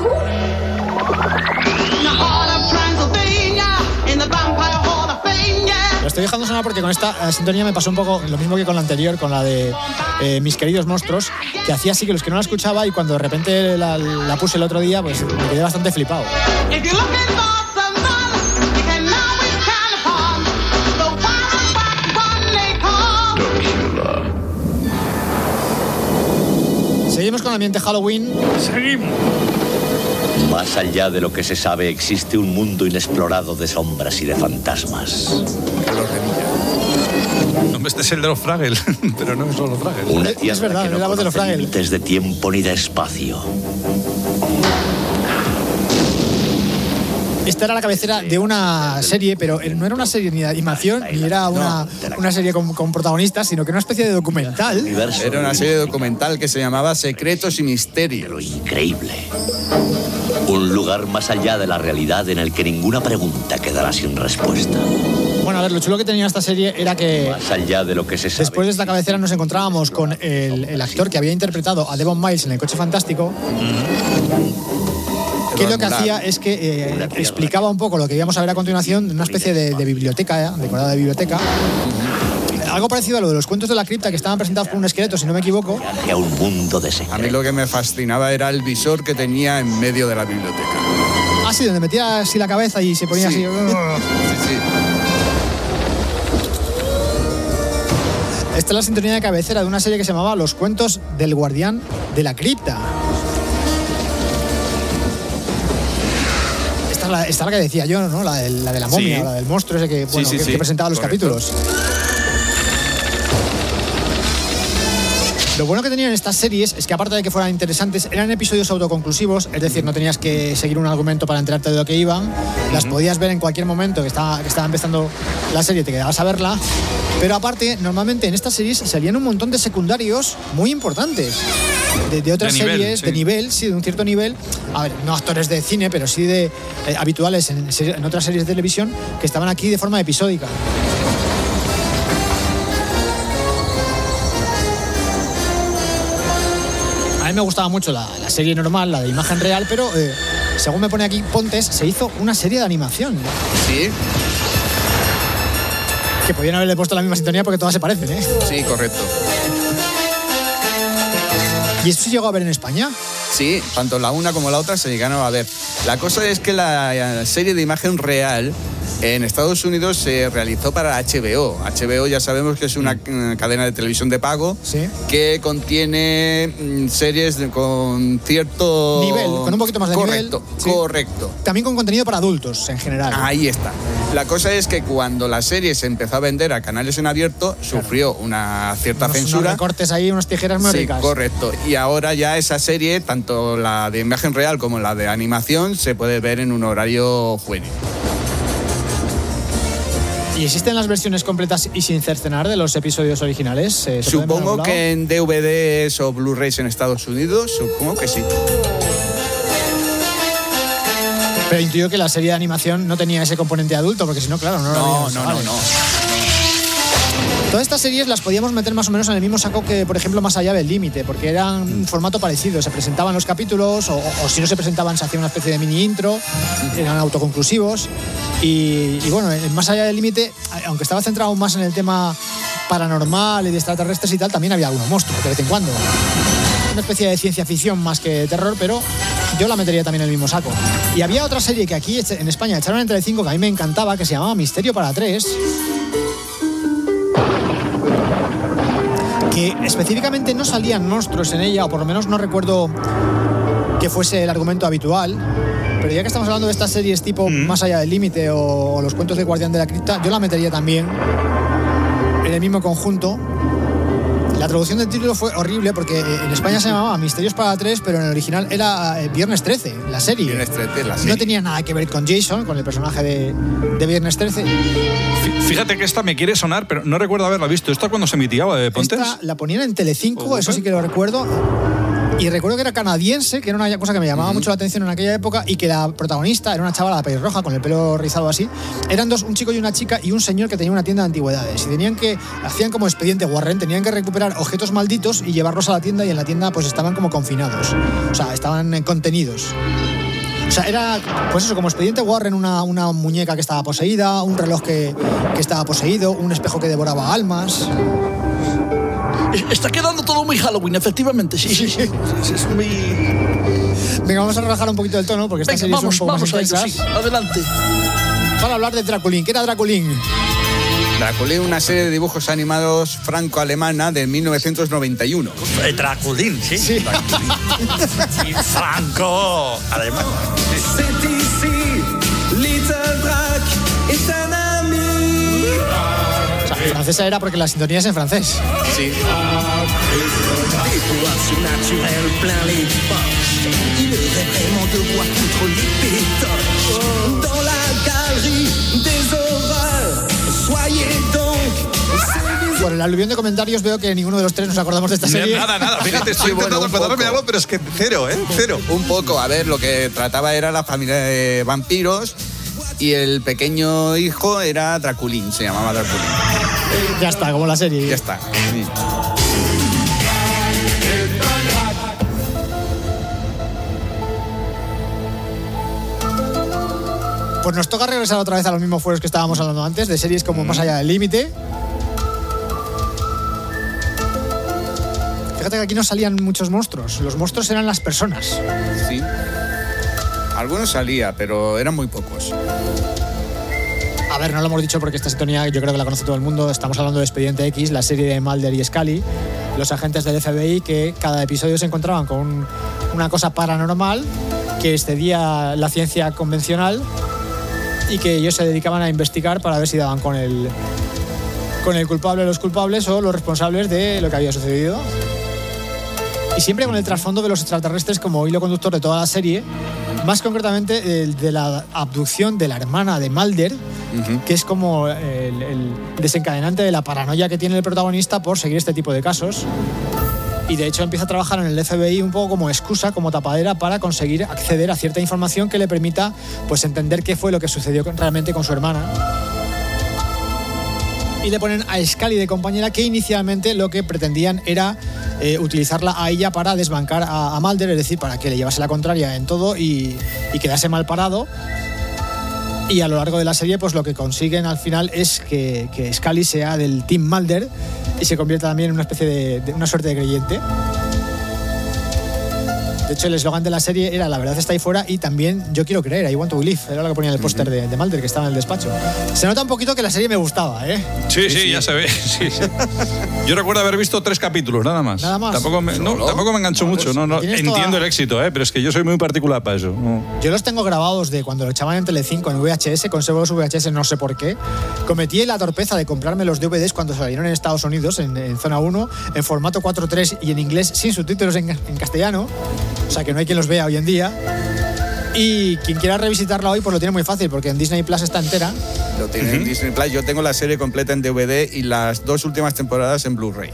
Lo estoy dejando sonar porque con esta sintonía me pasó un poco lo mismo que con la anterior, con la de Mis queridos monstruos, que hacía así que los que no la escuchaba y cuando de repente la puse el otro día, pues me quedé bastante flipado. Seguimos con el ambiente Halloween. Seguimos. Más allá de lo que se sabe, existe un mundo inexplorado de sombras y de fantasmas. No, este es el de los Fraggle, pero no es los Fraggle. Una tierra es verdad, que no es la voz de los conoce Fraggle. límites de tiempo ni de espacio. Esta era la cabecera de una serie, pero no era una serie ni de animación, ni era una serie con protagonistas, sino que era una especie de documental. Era una serie documental que se llamaba Secretos y Misterios. Lo increíble. Un lugar más allá de la realidad en el que ninguna pregunta quedará sin respuesta. Bueno, a ver, lo chulo que tenía esta serie era que Más allá de lo que se sabe. después de esta cabecera nos encontrábamos con el actor que había interpretado a Devon Miles en El Coche Fantástico. Que lo que hacía es que explicaba un poco lo que íbamos a ver a continuación, una especie de biblioteca, decorada de biblioteca. Algo parecido a lo de los cuentos de la cripta que estaban presentados por un esqueleto, si no me equivoco. A un mundo de A mí lo que me fascinaba era el visor que tenía en medio de la biblioteca. Ah, sí, donde metía así la cabeza y se ponía Sí. así. Sí. Esta es la sintonía de cabecera de una serie que se llamaba Los cuentos del guardián de la cripta. Esta es la que decía yo, ¿no? La de la momia, Sí. la del monstruo ese que, bueno, Sí, que presentaba los correcto. capítulos. Lo bueno que tenían estas series es que aparte de que fueran interesantes, eran episodios autoconclusivos, es decir, no tenías que seguir un argumento para enterarte de lo que iban, las podías ver en cualquier momento que estaba empezando la serie, te quedabas a verla, pero aparte, normalmente en estas series salían un montón de secundarios muy importantes, de otras De nivel, series, sí. de nivel, sí, de un cierto nivel, a ver, no actores de cine, pero sí de habituales en otras series de televisión que estaban aquí de forma episódica. A mí me gustaba mucho la serie normal, la de imagen real, pero según me pone aquí Pontes, se hizo una serie de animación. Sí. Que podían haberle puesto la misma sintonía porque todas se parecen, ¿eh? Sí, correcto. ¿Y esto se llegó a ver en España? Sí, tanto la una como la otra se llegaron a ver. La cosa es que la serie de imagen real en Estados Unidos se realizó para HBO. HBO ya sabemos que es una cadena de televisión de pago que contiene series con cierto nivel, con un poquito más de nivel. Correcto. También con contenido para adultos en general. Ahí está. La cosa es que cuando la serie se empezó a vender a canales en abierto, sufrió una cierta censura. Unos recortes ahí, unas tijeras muy ricas. Sí, correcto. Y ahora ya esa serie, tanto la de imagen real como la de animación, se puede ver en un horario juvenil. ¿Y existen las versiones completas y sin cercenar de los episodios originales? Supongo que en DVDs o Blu-rays en Estados Unidos, supongo que sí. Pero intuyo que la serie de animación no tenía ese componente adulto, porque si no, claro, no. Todas estas series las podíamos meter más o menos en el mismo saco que, por ejemplo, Más allá del límite, porque eran un formato parecido. Se presentaban los capítulos, o si no se presentaban, se hacía una especie de mini intro, eran autoconclusivos. Y bueno, en Más allá del límite, aunque estaba centrado más en el tema paranormal y de extraterrestres y tal, también había algunos monstruos de vez en cuando. Una especie de ciencia ficción más que de terror, pero yo la metería también en el mismo saco. Y había otra serie que aquí en España echaron en Telecinco que a mí me encantaba, que se llamaba Misterio para tres, que específicamente no salían monstruos en ella, o por lo menos no recuerdo que fuese el argumento habitual. Pero ya que estamos hablando de estas series tipo Más allá del límite o Los cuentos de Guardián de la Cripta, yo la metería también en el mismo conjunto. La traducción del título fue horrible porque en España se llamaba Misterios para tres, pero en el original era Viernes 13, la serie. Viernes 13, la serie. No tenía nada que ver con Jason, con el personaje de Viernes 13. Fíjate que esta me quiere sonar, pero no recuerdo haberla visto. ¿Esta cuando se emitía, Pontes? Esta la ponían en Telecinco, eso sí que lo recuerdo. Y recuerdo que era canadiense, que era una cosa que me llamaba mucho la atención en aquella época, y que la protagonista era una chavala pelirroja con el pelo rizado así. Eran dos, un chico y una chica, y un señor que tenía una tienda de antigüedades. Y hacían como expediente Warren, tenían que recuperar objetos malditos y llevarlos a la tienda, y en la tienda pues estaban como confinados. O sea, estaban contenidos. O sea, era, pues eso, como expediente Warren, una muñeca que estaba poseída, un reloj que estaba poseído, un espejo que devoraba almas. Está quedando todo muy Halloween, efectivamente, sí. Es muy... Venga, vamos a relajar un poquito el tono, porque esta serie es un poco más intensa. Sí, adelante. Para hablar de Draculín. ¿Qué era Draculín? Draculín, una serie de dibujos animados franco-alemana de 1991. Draculín, sí. Y franco-alemán. O sea, francesa era porque la sintonía es en francés. Sí. Bueno, en el aluvión de comentarios veo que ninguno de los tres nos acordamos de esta serie. Nada. Fíjate, estoy intentando acordarme de algo, pero es que cero. Un poco. A ver, lo que trataba era la familia de vampiros y el pequeño hijo era Draculín, se llamaba Draculín. Ya está, como la serie. Ya está. Sí. Pues nos toca regresar otra vez a los mismos foros que estábamos hablando antes, de series como Más allá del límite. Fíjate que aquí no salían muchos monstruos. Los monstruos eran las personas. Sí. Algunos salía, pero eran muy pocos. A ver, no lo hemos dicho porque esta sintonía yo creo que la conoce todo el mundo. Estamos hablando de Expediente X, la serie de Mulder y Scully, los agentes del FBI que cada episodio se encontraban con una cosa paranormal que excedía la ciencia convencional y que ellos se dedicaban a investigar para ver si daban con el culpable, los culpables o los responsables de lo que había sucedido. Y siempre con el trasfondo de los extraterrestres como hilo conductor de toda la serie, más concretamente de la abducción de la hermana de Mulder, que es como el desencadenante de la paranoia que tiene el protagonista por seguir este tipo de casos. Y de hecho empieza a trabajar en el FBI un poco como excusa, como tapadera para conseguir acceder a cierta información que le permita pues entender qué fue lo que sucedió realmente con su hermana. Y le ponen a Scully de compañera, que inicialmente lo que pretendían era utilizarla a ella para desbancar a Mulder, es decir, para que le llevase la contraria en todo y quedase mal parado. Y a lo largo de la serie, pues lo que consiguen al final es que Scully sea del Team Mulder y se convierta también en una especie de una suerte de creyente. De hecho, el eslogan de la serie era "La verdad está ahí fuera" y también "Yo quiero creer", I want to believe. Era lo que ponía en el póster de Mulder, que estaba en el despacho. Se nota un poquito que la serie me gustaba, ¿eh? Sí, ya se ve. Sí. Yo recuerdo haber visto 3 capítulos, nada más. Nada más. Tampoco me enganchó mucho. No, entiendo el éxito, pero es que yo soy muy particular para eso. No. Yo los tengo grabados de cuando lo echaban en Telecinco, en VHS, conservo los VHS, no sé por qué. Cometí la torpeza de comprarme los DVDs cuando salieron en Estados Unidos, en Zona 1, en formato 4:3 y en inglés, sin subtítulos en castellano. O sea, que no hay quien los vea hoy en día. Y quien quiera revisitarla hoy, pues lo tiene muy fácil, porque en Disney Plus está entera. Lo tiene en Disney Plus. Yo tengo la serie completa en DVD y las 2 últimas temporadas en Blu-ray.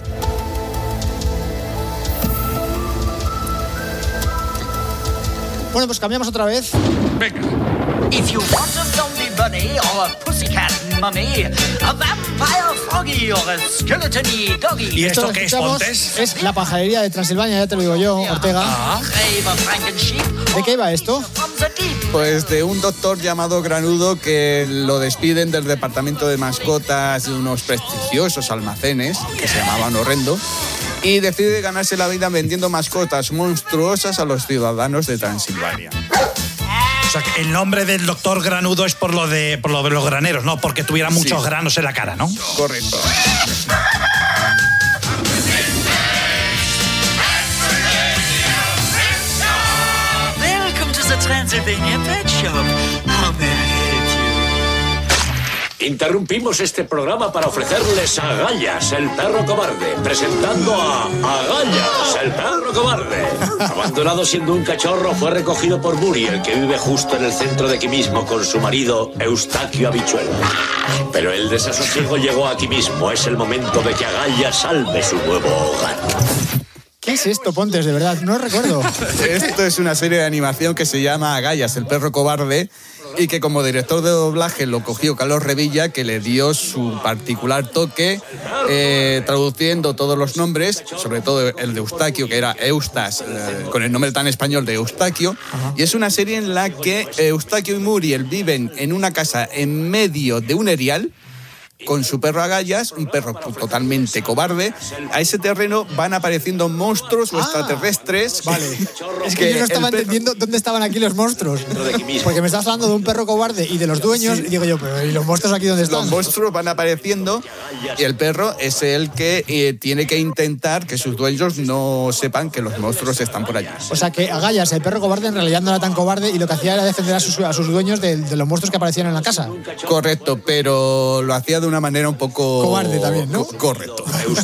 Bueno, pues cambiamos otra vez. Venga. If you want a zombie bunny or a pussycat mummy, a vampire froggy or a skeleton-y doggy. ¿Y esto qué es, Pontes? Es La pajarería de Transilvania, ya te lo digo yo, Ortega. ¿De qué iba esto? Pues de un doctor llamado Granudo que lo despiden del departamento de mascotas de unos prestigiosos almacenes que se llamaban Horrendo y decide ganarse la vida vendiendo mascotas monstruosas a los ciudadanos de Transilvania. O sea, que el nombre del doctor Granudo es por lo de los graneros, no porque tuviera muchos granos en la cara, ¿no? Correcto. Welcome to the Transylvania Pet Shop. How may I help you? Interrumpimos este programa para ofrecerles a Agallas, el perro cobarde, presentando a Agallas, el perro cobarde. Abandonado siendo un cachorro, fue recogido por Muriel, que vive justo en el centro de aquí mismo con su marido Eustaquio Habichuelo. Pero el desasosiego llegó aquí mismo. Es el momento de que Agallas salve su nuevo hogar. ¿Qué es esto, Pontes? De verdad, no lo recuerdo. Esto es una serie de animación que se llama Agallas, el perro cobarde, y que como director de doblaje lo cogió Carlos Revilla, que le dio su particular toque, traduciendo todos los nombres, sobre todo el de Eustaquio, que era Eustas, con el nombre tan español de Eustaquio. Ajá. Y es una serie en la que Eustaquio y Muriel viven en una casa en medio de un erial, con su perro Agallas, un perro totalmente cobarde. A ese terreno van apareciendo monstruos o extraterrestres. Vale. Es que yo no estaba entendiendo dónde estaban aquí los monstruos. Porque me estás hablando de un perro cobarde y de los dueños, sí. Y digo yo, pero ¿y los monstruos aquí dónde están? Los monstruos van apareciendo y el perro es el que tiene que intentar que sus dueños no sepan que los monstruos están por allí. O sea que Agallas, el perro cobarde, en realidad no era tan cobarde y lo que hacía era defender a sus dueños de los monstruos que aparecían en la casa. Correcto, pero lo hacía de una manera un poco... cobarde también, ¿no? Correcto.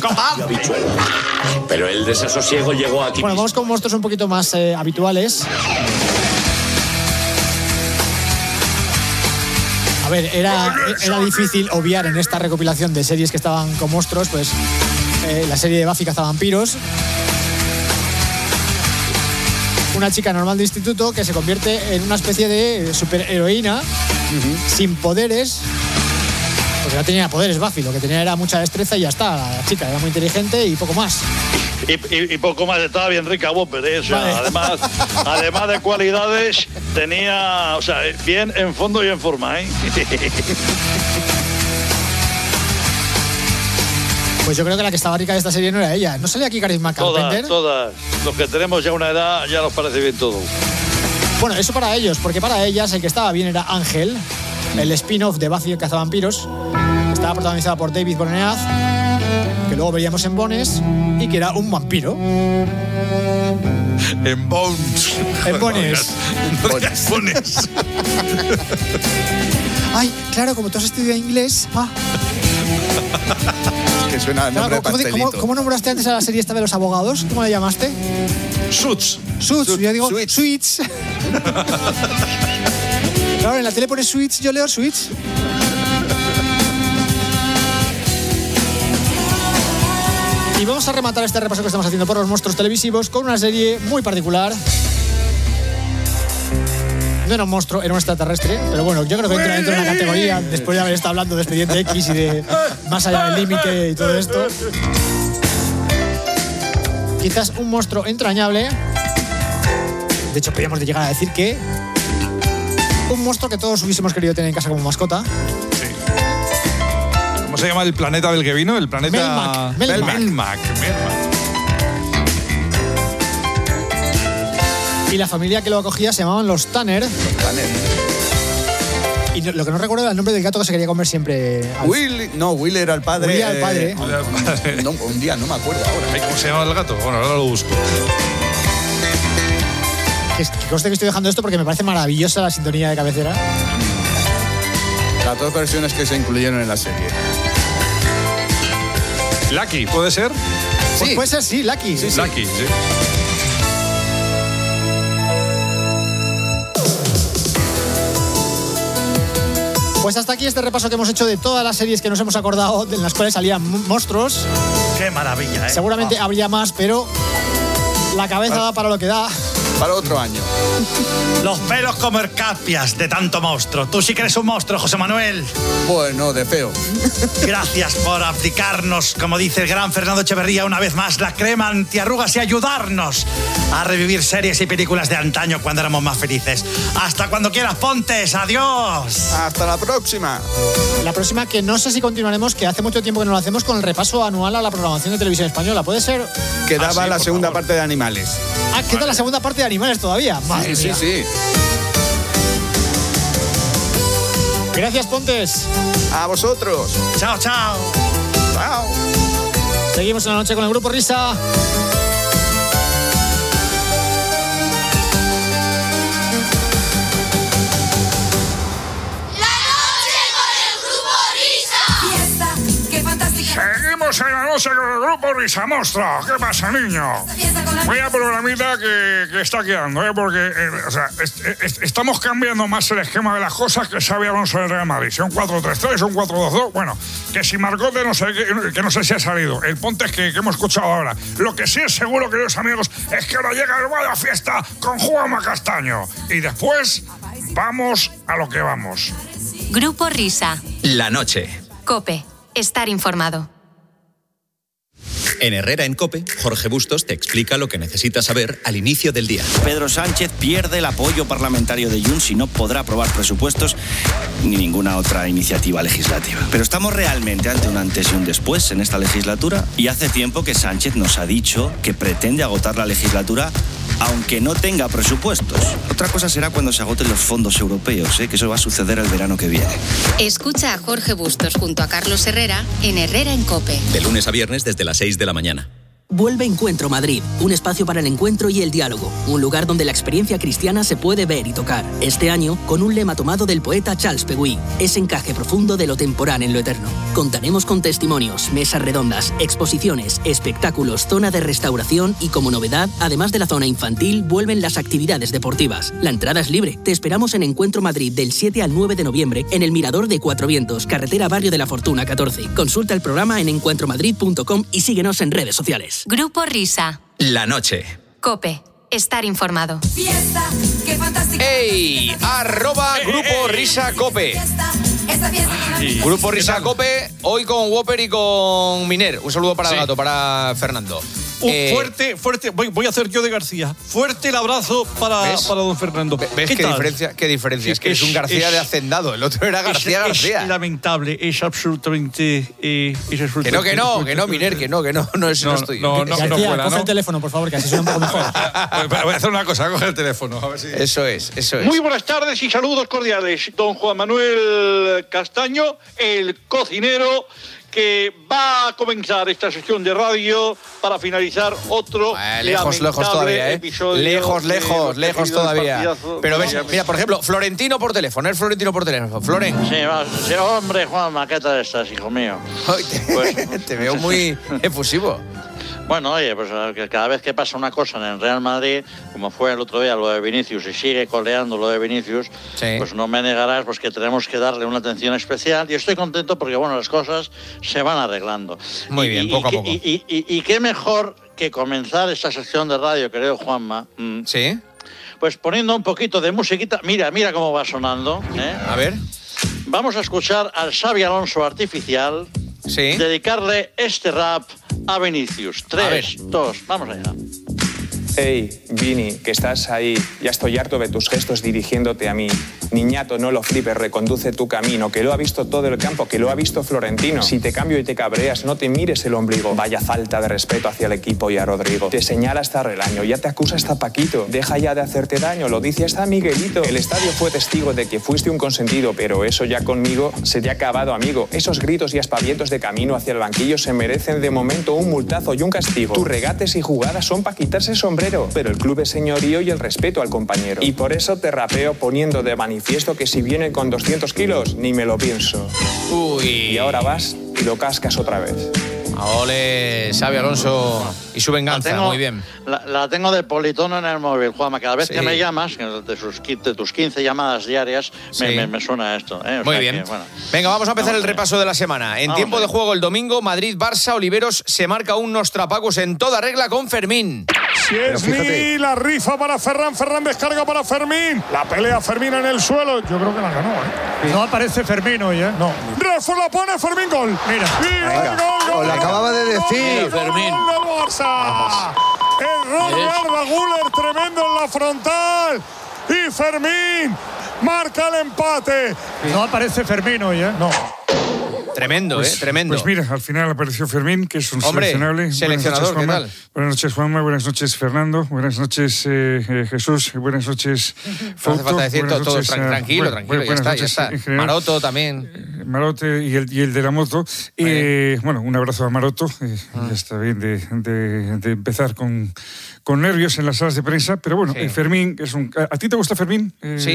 Pero el desasosiego llegó aquí. Bueno, vamos con monstruos un poquito más habituales. A ver, era difícil obviar en esta recopilación de series que estaban con monstruos, pues la serie de Buffy cazavampiros. Una chica normal de instituto que se convierte en una especie de superheroína sin poderes. Porque no tenía poderes Buffy, lo que tenía era mucha destreza y ya está. La chica era muy inteligente y poco más. Y poco más, estaba bien rica Whopper, ¿eh? O sea, vale. además de cualidades, tenía, o sea, bien en fondo y en forma, ¿eh? Pues yo creo que la que estaba rica de esta serie no era ella. ¿No salía aquí Carisma Carpenter? Todas. Los que tenemos ya una edad, ya nos parece bien todo. Bueno, eso para ellos, porque para ellas el que estaba bien era Ángel, el spin-off de Buffy Cazavampiros. Estaba protagonizada por David Boreanaz, que luego veríamos en Bones, y que era un vampiro. En Bones. En Bones. Bones. Ay, claro, como tú has estudiado inglés. Que suena nombre pastelito. ¿Cómo nombraste antes a la serie esta de los abogados? ¿Cómo la llamaste? Suits. Yo digo Suits. Claro, en la tele pone Suits, yo leo Suits. Y vamos a rematar este repaso que estamos haciendo por los monstruos televisivos con una serie muy particular. No era un monstruo, era un extraterrestre, pero bueno, yo creo que entra dentro de una categoría, después de haber estado hablando de Expediente X y de Más allá del límite y todo esto. Quizás un monstruo entrañable. De hecho, podríamos llegar a decir que un monstruo que todos hubiésemos querido tener en casa como mascota. ¿Cómo se llama el planeta del que vino? El planeta... Melmac. Y la familia que lo acogía se llamaban los Tanner. Y lo que no recuerdo era el nombre del gato que se quería comer siempre. Will era el padre. Will era el padre. No, un día, no me acuerdo ahora. ¿Cómo se llama el gato? Bueno, ahora lo busco. Que conste que estoy dejando esto porque me parece maravillosa la sintonía de cabecera. Las dos versiones que se incluyeron en la serie. Lucky, ¿puede ser? Pues puede ser, sí, Lucky. Sí. Lucky, sí. Pues hasta aquí este repaso que hemos hecho de todas las series que nos hemos acordado, en las cuales salían monstruos. ¡Qué maravilla, Seguramente habría más, pero la cabeza da para lo que da. Para otro año. Los pelos como escarpias de tanto monstruo. Tú sí que eres un monstruo, José Manuel. Bueno, de feo. Gracias por aplicarnos, como dice el gran Fernando Echeverría, una vez más, la crema antiarrugas y ayudarnos a revivir series y películas de antaño cuando éramos más felices. Hasta cuando quieras, Pontes. Adiós. Hasta la próxima. La próxima, que no sé si continuaremos, que hace mucho tiempo que no lo hacemos, con el repaso anual a la programación de televisión española. ¿Puede ser? Quedaba la segunda parte de Animales. Queda la segunda parte de Animales todavía. Madre mía. Sí. Gracias, Pontes. A vosotros. Chao. Chao. Seguimos en la noche con el Grupo Risa. Seguimos en la noche con el Grupo Risa, monstruo. ¿Qué pasa, niño? Vaya programita que está quedando, porque estamos cambiando más el esquema de las cosas que sabe Alonso del Real Madrid. Si un 4-3-3, un 4-2-2, bueno, que si Marcote no sé, que no sé si ha salido. El Pontes que hemos escuchado ahora. Lo que sí es seguro, queridos amigos, es que ahora llega el Vaya Fiesta con Juanma Castaño. Y después, vamos a lo que vamos. Grupo Risa. La noche. COPE. Estar informado. En Herrera en COPE, Jorge Bustos te explica lo que necesitas saber al inicio del día. Pedro Sánchez pierde el apoyo parlamentario de Junts y no podrá aprobar presupuestos ni ninguna otra iniciativa legislativa. Pero estamos realmente ante un antes y un después en esta legislatura y hace tiempo que Sánchez nos ha dicho que pretende agotar la legislatura aunque no tenga presupuestos. Otra cosa será cuando se agoten los fondos europeos, que eso va a suceder el verano que viene. Escucha a Jorge Bustos junto a Carlos Herrera en Herrera en COPE. De lunes a viernes desde las 6 de la mañana. Vuelve Encuentro Madrid, un espacio para el encuentro y el diálogo, un lugar donde la experiencia cristiana se puede ver y tocar. Este año, con un lema tomado del poeta Charles Peguy, ese encaje profundo de lo temporal en lo eterno. Contaremos con testimonios, mesas redondas, exposiciones, espectáculos, zona de restauración y, como novedad, además de la zona infantil, vuelven las actividades deportivas. La entrada es libre. Te esperamos en Encuentro Madrid del 7 al 9 de noviembre en el Mirador de Cuatro Vientos, carretera Barrio de la Fortuna 14. Consulta el programa en encuentromadrid.com y síguenos en redes sociales. Grupo Risa. La noche. COPE. Estar informado. Fiesta, qué fantástico. ¡Ey! @Grupo Risa Cope. Grupo Risa Cope, hoy con Whopper y con Miner. Un saludo para el gato, para Fernando. Fuerte, voy a hacer yo de García. Fuerte el abrazo para don Fernando. ¿Ves qué diferencia? ¿Qué diferencia? Es que es un García de Hacendado, el otro era García. Es lamentable, es absolutamente... Que no, Miner, que no estoy. García, coge el teléfono, por favor, que así suena un poco mejor. Voy a hacer una cosa, coge el teléfono. A ver si... Eso es. Muy buenas tardes y saludos cordiales. Don Juan Manuel Castaño, el cocinero, que va a comenzar esta sesión de radio para finalizar otro lejos todavía, episodio. Lejos todavía. Pero ves, mira, por ejemplo, Florentino por teléfono, Floren. Sí, hombre, Juanma, ¿qué tal estás, hijo mío? Te veo muy efusivo. Bueno, oye, pues cada vez que pasa una cosa en el Real Madrid, como fue el otro día lo de Vinicius, y sigue coleando lo de Vinicius, pues no me negarás pues que tenemos que darle una atención especial. Y estoy contento porque, bueno, las cosas se van arreglando. Muy bien, poco a poco. Y qué mejor que comenzar esta sección de radio, creo, Juanma. Sí. Pues poniendo un poquito de musiquita. Mira cómo va sonando. A ver. Vamos a escuchar al Xabi Alonso artificial. Sí. Dedicarle este rap a Vinicius. 3, 2, vamos allá. Hey, Vini, que estás ahí. Ya estoy harto de tus gestos dirigiéndote a mí. Niñato, no lo flipes, reconduce tu camino. Que lo ha visto todo el campo, que lo ha visto Florentino. Si te cambio y te cabreas, no te mires el ombligo. Vaya falta de respeto hacia el equipo y a Rodrigo. Te señala hasta Relaño, ya te acusa hasta Paquito. Deja ya de hacerte daño, lo dice hasta Miguelito. El estadio fue testigo de que fuiste un consentido, pero eso ya conmigo se te ha acabado, amigo. Esos gritos y aspavientos de camino hacia el banquillo se merecen de momento un multazo y un castigo. Tus regates y jugadas son para quitarse el sombrero, pero el club es señorío y el respeto al compañero. Y por eso te rapeo poniendo de manifiesto que si viene con 200 kilos, ni me lo pienso. Uy. Y ahora vas y lo cascas otra vez. Ole, Xabi Alonso y su venganza, muy bien. La tengo de politono en el móvil, Juanma. Cada vez que me llamas, de tus 15 llamadas diarias, me suena esto. Muy bien. Venga, vamos a empezar el repaso de la semana. En tiempo de juego el domingo, Madrid-Barça, Oliveros se marca un Nostrapacus en toda regla con Fermín. Chesney, la rifa para Ferran, Ferran descarga para Fermín. La pelea Fermín en el suelo. Yo creo que la ganó, ¿eh? No aparece Fermín hoy, ¿eh? No. Rafa la pone, Fermín, gol. Mira. Gol. Lo acababa de decir. Fermín. Gol del Barça. Error de Arda Güler, tremendo en la frontal. Y Fermín marca el empate. No aparece Fermín hoy, ¿eh? No. Tremendo, tremendo. Pues mira, al final apareció Fermín, que es un seleccionable. Seleccionador, noches, ¿qué tal? Buenas noches, Juanma. Buenas noches, Fernando. Buenas noches, Jesús. Buenas noches, Fausto. No hace falta decir todo tranquilo, ya está. Maroto también. Maroto y el de la moto. Bueno, un abrazo a Maroto. Ya está bien de empezar con nervios en las salas de prensa, pero bueno, Fermín es un... ¿A ti te gusta Fermín?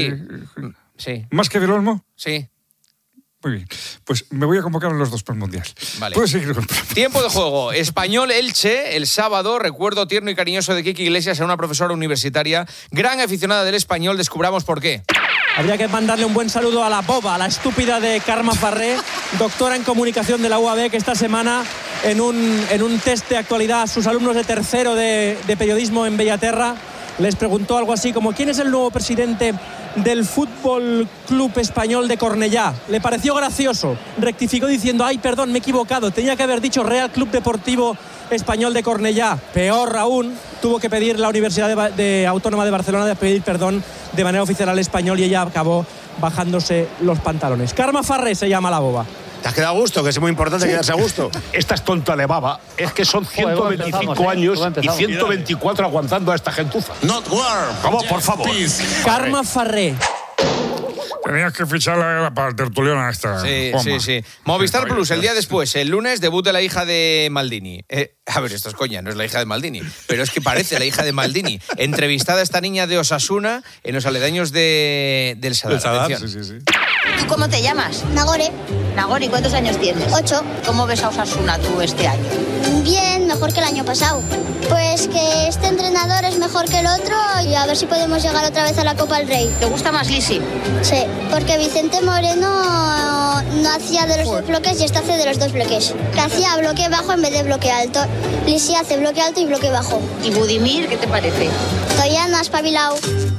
Sí. ¿Más que Del Olmo? Sí. Muy bien, pues me voy a convocar a los dos para el Mundial. Vale. Puedes seguir con... Tiempo de juego. Español-Elche, el sábado. Recuerdo tierno y cariñoso de Kiki Iglesias a una profesora universitaria, gran aficionada del Español. Descubramos por qué. Habría que mandarle un buen saludo a la boba, a la estúpida de Carme Farré, doctora en comunicación de la UAB, que esta semana en un test de actualidad a sus alumnos de tercero de periodismo en Bellaterra les preguntó algo así como ¿quién es el nuevo presidente del Fútbol Club Español de Cornellá? Le pareció gracioso, rectificó diciendo ay, perdón, me he equivocado, tenía que haber dicho Real Club Deportivo Español de Cornellá. Peor aún, tuvo que pedir la Universidad Autónoma de Barcelona de pedir perdón de manera oficial al Español y ella acabó bajándose los pantalones. Carme Farré se llama la boba. ¿Te has quedado a gusto? Que es muy importante quedarse a gusto. Esta es tonta de baba. Es que son 125 años y 124 aguantando a esta gentuza. Not warm. ¿Cómo? Por favor. Carme Farré. Tenías que ficharla para el tertuliana esta. Sí. Movistar Plus, el día después, el lunes, debut de la hija de Maldini. A ver, esto es coña, no es la hija de Maldini, pero es que parece la hija de Maldini. Entrevistada esta niña de Osasuna en los aledaños del Sadar. Sí. ¿Tú cómo te llamas? Nagore. Nagore, ¿cuántos años tienes? 8. ¿Cómo ves a Osasuna tú este año? Bien, mejor que el año pasado. Pues que este entrenador es mejor que el otro y a ver si podemos llegar otra vez a la Copa del Rey. ¿Te gusta más Lisi? Sí, porque Vicente Moreno no hacía de los dos bloques y esta hace de los dos bloques. Que hacía bloque bajo en vez de bloque alto. Lisi hace bloque alto y bloque bajo. ¿Y Budimir, qué te parece? Todavía no ha espabilado.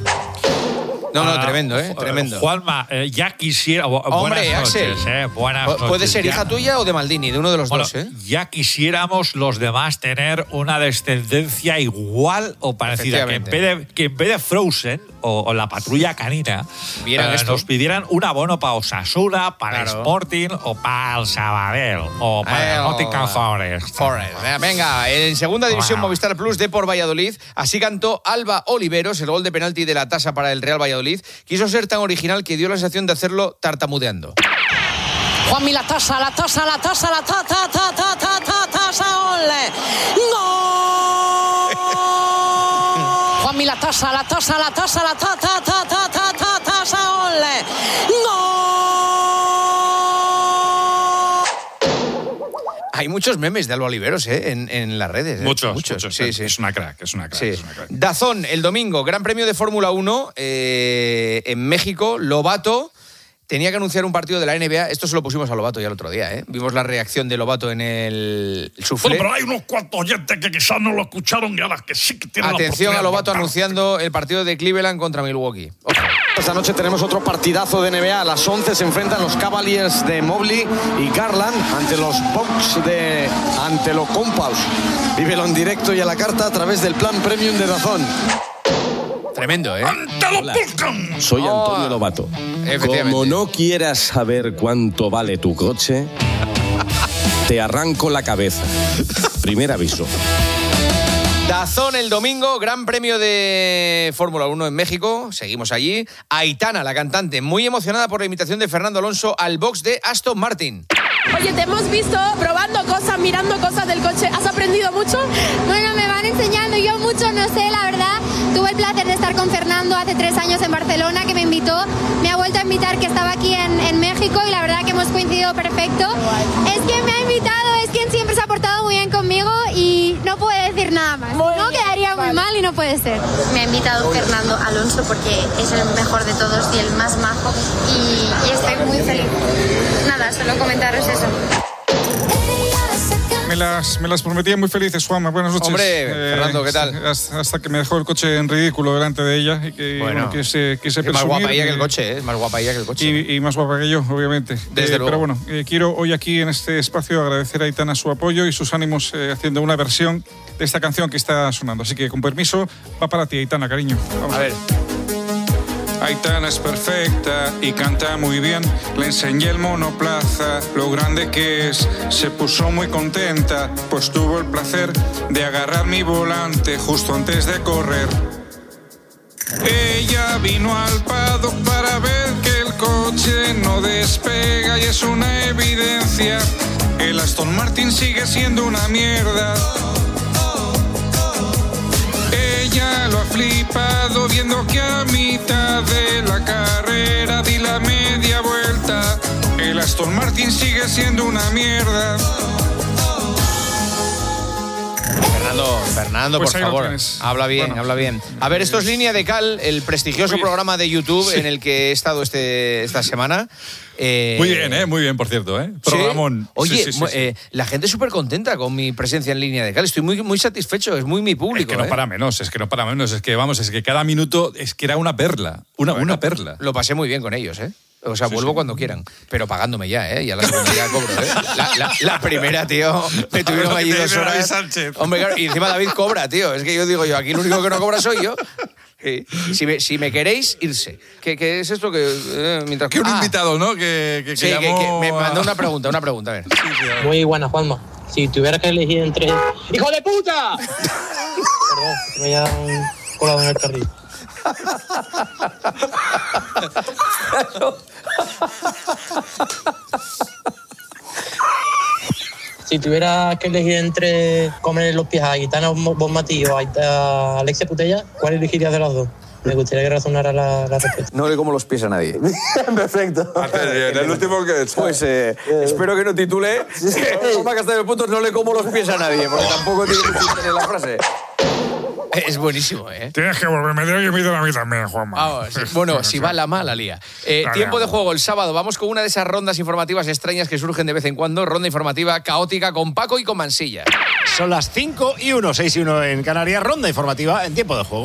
No, tremendo, tremendo. Juanma, ya quisiera... Hombre, buenas noches, Axel. Buenas noches. ¿Puede ser hija tuya o de Maldini? De uno de los dos, Ya quisiéramos los demás tener una descendencia igual o parecida. Que en vez de Frozen o la Patrulla Canina nos pidieran un abono para Osasuna, para Sporting o para el Sabadell o para Nottingham Forest. Venga, en segunda división Movistar Plus, Depor Valladolid. Así cantó Alba Oliveros, el gol de penalti de la tasa para el Real Valladolid. Quiso ser tan original que dio la sensación de hacerlo tartamudeando. Juanmi, la tasa, ole. ¡Gol! Juanmi, la tasa, ole. ¡Gol! Hay muchos memes de Alba Oliveros en las redes. Muchos. Sí. Es una crack. Dazón, el domingo, Gran Premio de Fórmula 1 en México, Lobato tenía que anunciar un partido de la NBA. Esto se lo pusimos a Lobato ya el otro día, ¿eh? Vimos la reacción de Lobato en el suflé. Bueno, pero hay unos cuantos oyentes que quizás no lo escucharon y ahora que sí que tienen Atención la a Lobato oportunidad. anunciando el partido de Cleveland contra Milwaukee. Esta noche tenemos otro partidazo de NBA. A las 11 se enfrentan los Cavaliers de Mobley y Garland ante los Bucks de Antetokounmpo. Vívelo en directo y a la carta a través del plan Premium de DAZN. Tremendo, ¿eh? Hola. Soy Antonio Lobato. Como no quieras saber cuánto vale tu coche, te arranco la cabeza. Primer aviso. DAZN el domingo, Gran Premio de Fórmula 1 en México. Seguimos allí. Aitana, la cantante, muy emocionada por la invitación de Fernando Alonso al box de Aston Martin. Oye, te hemos visto probando cosas, mirando cosas del coche. ¿Has aprendido mucho? Bueno, me van enseñando. Yo mucho no sé, la verdad. Tuve el placer de estar con Fernando hace 3 años en Barcelona, que me invitó. Me ha vuelto a invitar, que estaba aquí en México, y la verdad que hemos coincidido perfecto. Es que me ha invitado, es quien siempre se ha portado muy bien conmigo y no puedo decir nada más. No quedaría muy mal y no puede ser. Me ha invitado Fernando Alonso porque es el mejor de todos y el más majo y estoy muy feliz. Nada, solo comentaros eso. Me las prometía muy felices, Juanma. Buenas noches. Hombre, Fernando, ¿qué tal? Hasta que me dejó el coche en ridículo delante de ella y que Bueno, quise presumir. más guapa ella que el coche, ¿eh? Es más guapa ella que el coche. Y más guapa que yo, obviamente. Desde luego. Pero bueno, quiero hoy aquí en este espacio agradecer a Aitana su apoyo y sus ánimos haciendo una versión de esta canción que está sonando. Así que, con permiso, va para ti, Aitana, cariño. Vamos. A ver. Aitana es perfecta y canta muy bien. Le enseñé el monoplaza, lo grande que es. Se puso muy contenta, pues tuvo el placer de agarrar mi volante justo antes de correr. Ella vino al paddock para ver que el coche no despega y es una evidencia. El Aston Martin sigue siendo una mierda. Ella lo ha flipado viendo que a mitad de la carrera di la media vuelta. El Aston Martin sigue siendo una mierda. Fernando, Pues por ahí lo favor, tienes. habla bien, Bueno. habla bien. A ver, esto es Línea de Cal, el prestigioso Oye, programa de YouTube sí. en el que he estado esta semana. Muy bien, por cierto, ¿eh? Programón. ¿Sí? Oye, Sí, sí, sí. la gente súper contenta con mi presencia en Línea de Cal. Estoy muy, muy satisfecho, es muy mi público. Es que no para menos, es que cada minuto es que era una perla, una perla. Lo pasé muy bien con ellos, ¿eh? O sea, vuelvo cuando quieran, pero pagándome ya, ¿eh? Ya la segunda ya cobro, ¿eh? La primera, tío, me tuvieron allí 2 horas. Hombre, claro, y encima David cobra, tío. Es que yo digo, aquí lo único que no cobra soy yo. Si me queréis, irse. ¿Qué es esto que mientras Que un invitado, ¿no? Que sí, llamó que me mandó una pregunta, a ver. Muy buena, Juanma. Si tuviera que elegir entre... ¡Hijo de puta! Perdón, me había colado en el carril. Si tuviera que elegir entre comer los pies a Aitana Bonmatí o a Alexia Putella, ¿cuál elegirías de las dos? Me gustaría que razonara la respuesta. No le como los pies a nadie. Perfecto. El último que pues espero que no titule Juanma Castaño Puntos no le como los pies a nadie, porque tampoco tiene que tener la frase. Es buenísimo, ¿eh? Tienes que volverme, tienes que invitar a mí también, Juanma. Vamos, bueno, si va la mala, lía. Tiempo de juego el sábado. Vamos con una de esas rondas informativas extrañas que surgen de vez en cuando. Ronda informativa caótica con Paco y con Mansilla. Son las 5 y 1, 6 y 1 en Canarias. Ronda informativa en tiempo de juego.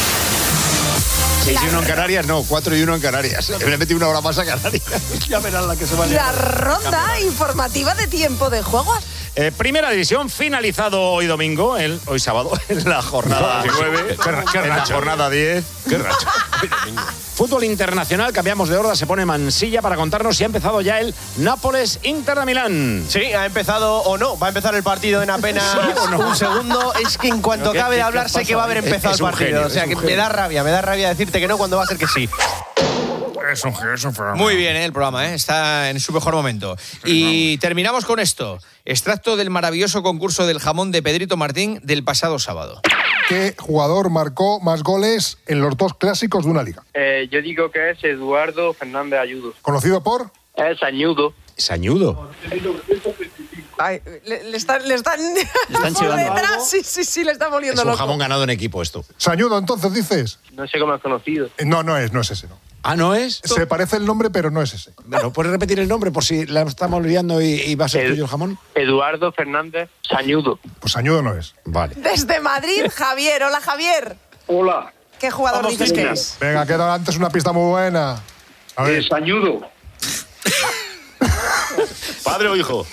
6 y 1 en Canarias, no, 4 y 1 en Canarias. Le metí una hora más a Canarias. Ya verán la que se va a liar. La ronda informativa de tiempo de juego. Primera división, finalizado hoy domingo, hoy sábado, en la jornada 9, en la jornada 10. Qué racha. Fútbol internacional, cambiamos de orden, se pone Mansilla para contarnos si ha empezado ya el Nápoles-Inter de Milán. Sí, ha empezado o no, va a empezar el partido en apenas un segundo. Es que en cuanto acabe de hablar sé que va a haber empezado el partido. Genio, o sea que me da rabia decirte que no cuando va a ser que sí. Es un programa. Muy bien, el programa, está en su mejor momento. Y terminamos con esto. Extracto del maravilloso concurso del jamón de Pedrito Martín del pasado sábado. ¿Qué jugador marcó más goles en los 2 clásicos de una liga? Yo digo que es Eduardo Fernández Ayudo. ¿Conocido por? Es Añudo. ¿Sañudo? Ay, le están por chivando. detrás, sí, le está volviendo Es un loco. jamón ganado en equipo esto. Sañudo, entonces dices. No sé cómo es conocido. No es ese, no. Ah, ¿no es? Se parece el nombre, pero no es ese. Bueno, ¿puedes repetir el nombre por si la estamos liando y va a ser tuyo el jamón? Eduardo Fernández Sañudo. Pues Sañudo no es. Vale. Desde Madrid, Javier. Hola, Javier. Hola. ¿Qué jugador dices que es? Venga, que antes una pista muy buena. A ver. Sañudo. ¿Padre o hijo?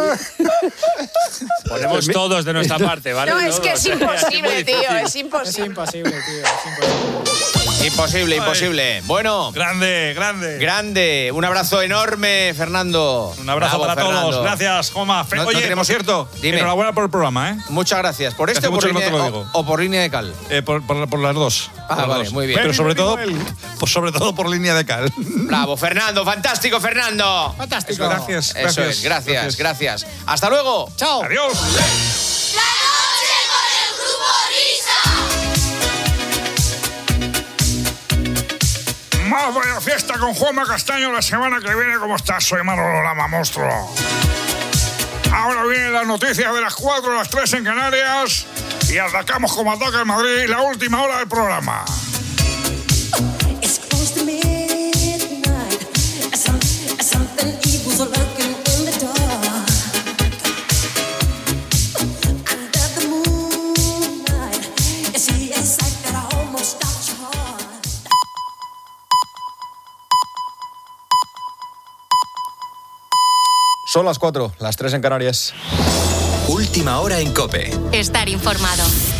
Ponemos todos de nuestra parte, ¿vale? No, es que es imposible, tío. Es Es imposible. imposible, tío. Imposible. Bueno. Grande. Un abrazo enorme, Fernando. Un abrazo para todos. Gracias, Joma. Oye, por cierto, enhorabuena por el programa, ¿eh? Muchas gracias. ¿Por este o por, línea de cal? Por las dos. Vale, muy bien. Pero sobre todo por línea de cal. Bravo, Fernando. Fantástico, Fernando. Fantástico. Gracias. Eso es, gracias. Hasta luego. Chao. Adiós. Más vaya fiesta con Juanma Castaño la semana que viene. ¿Cómo estás? Soy Manolo Lama, monstruo. Ahora vienen las noticias de las 4 a las 3 en Canarias y atacamos como ataca el Madrid, la última hora del programa. Son las 4, las 3 en Canarias. Última hora en COPE. Estar informado.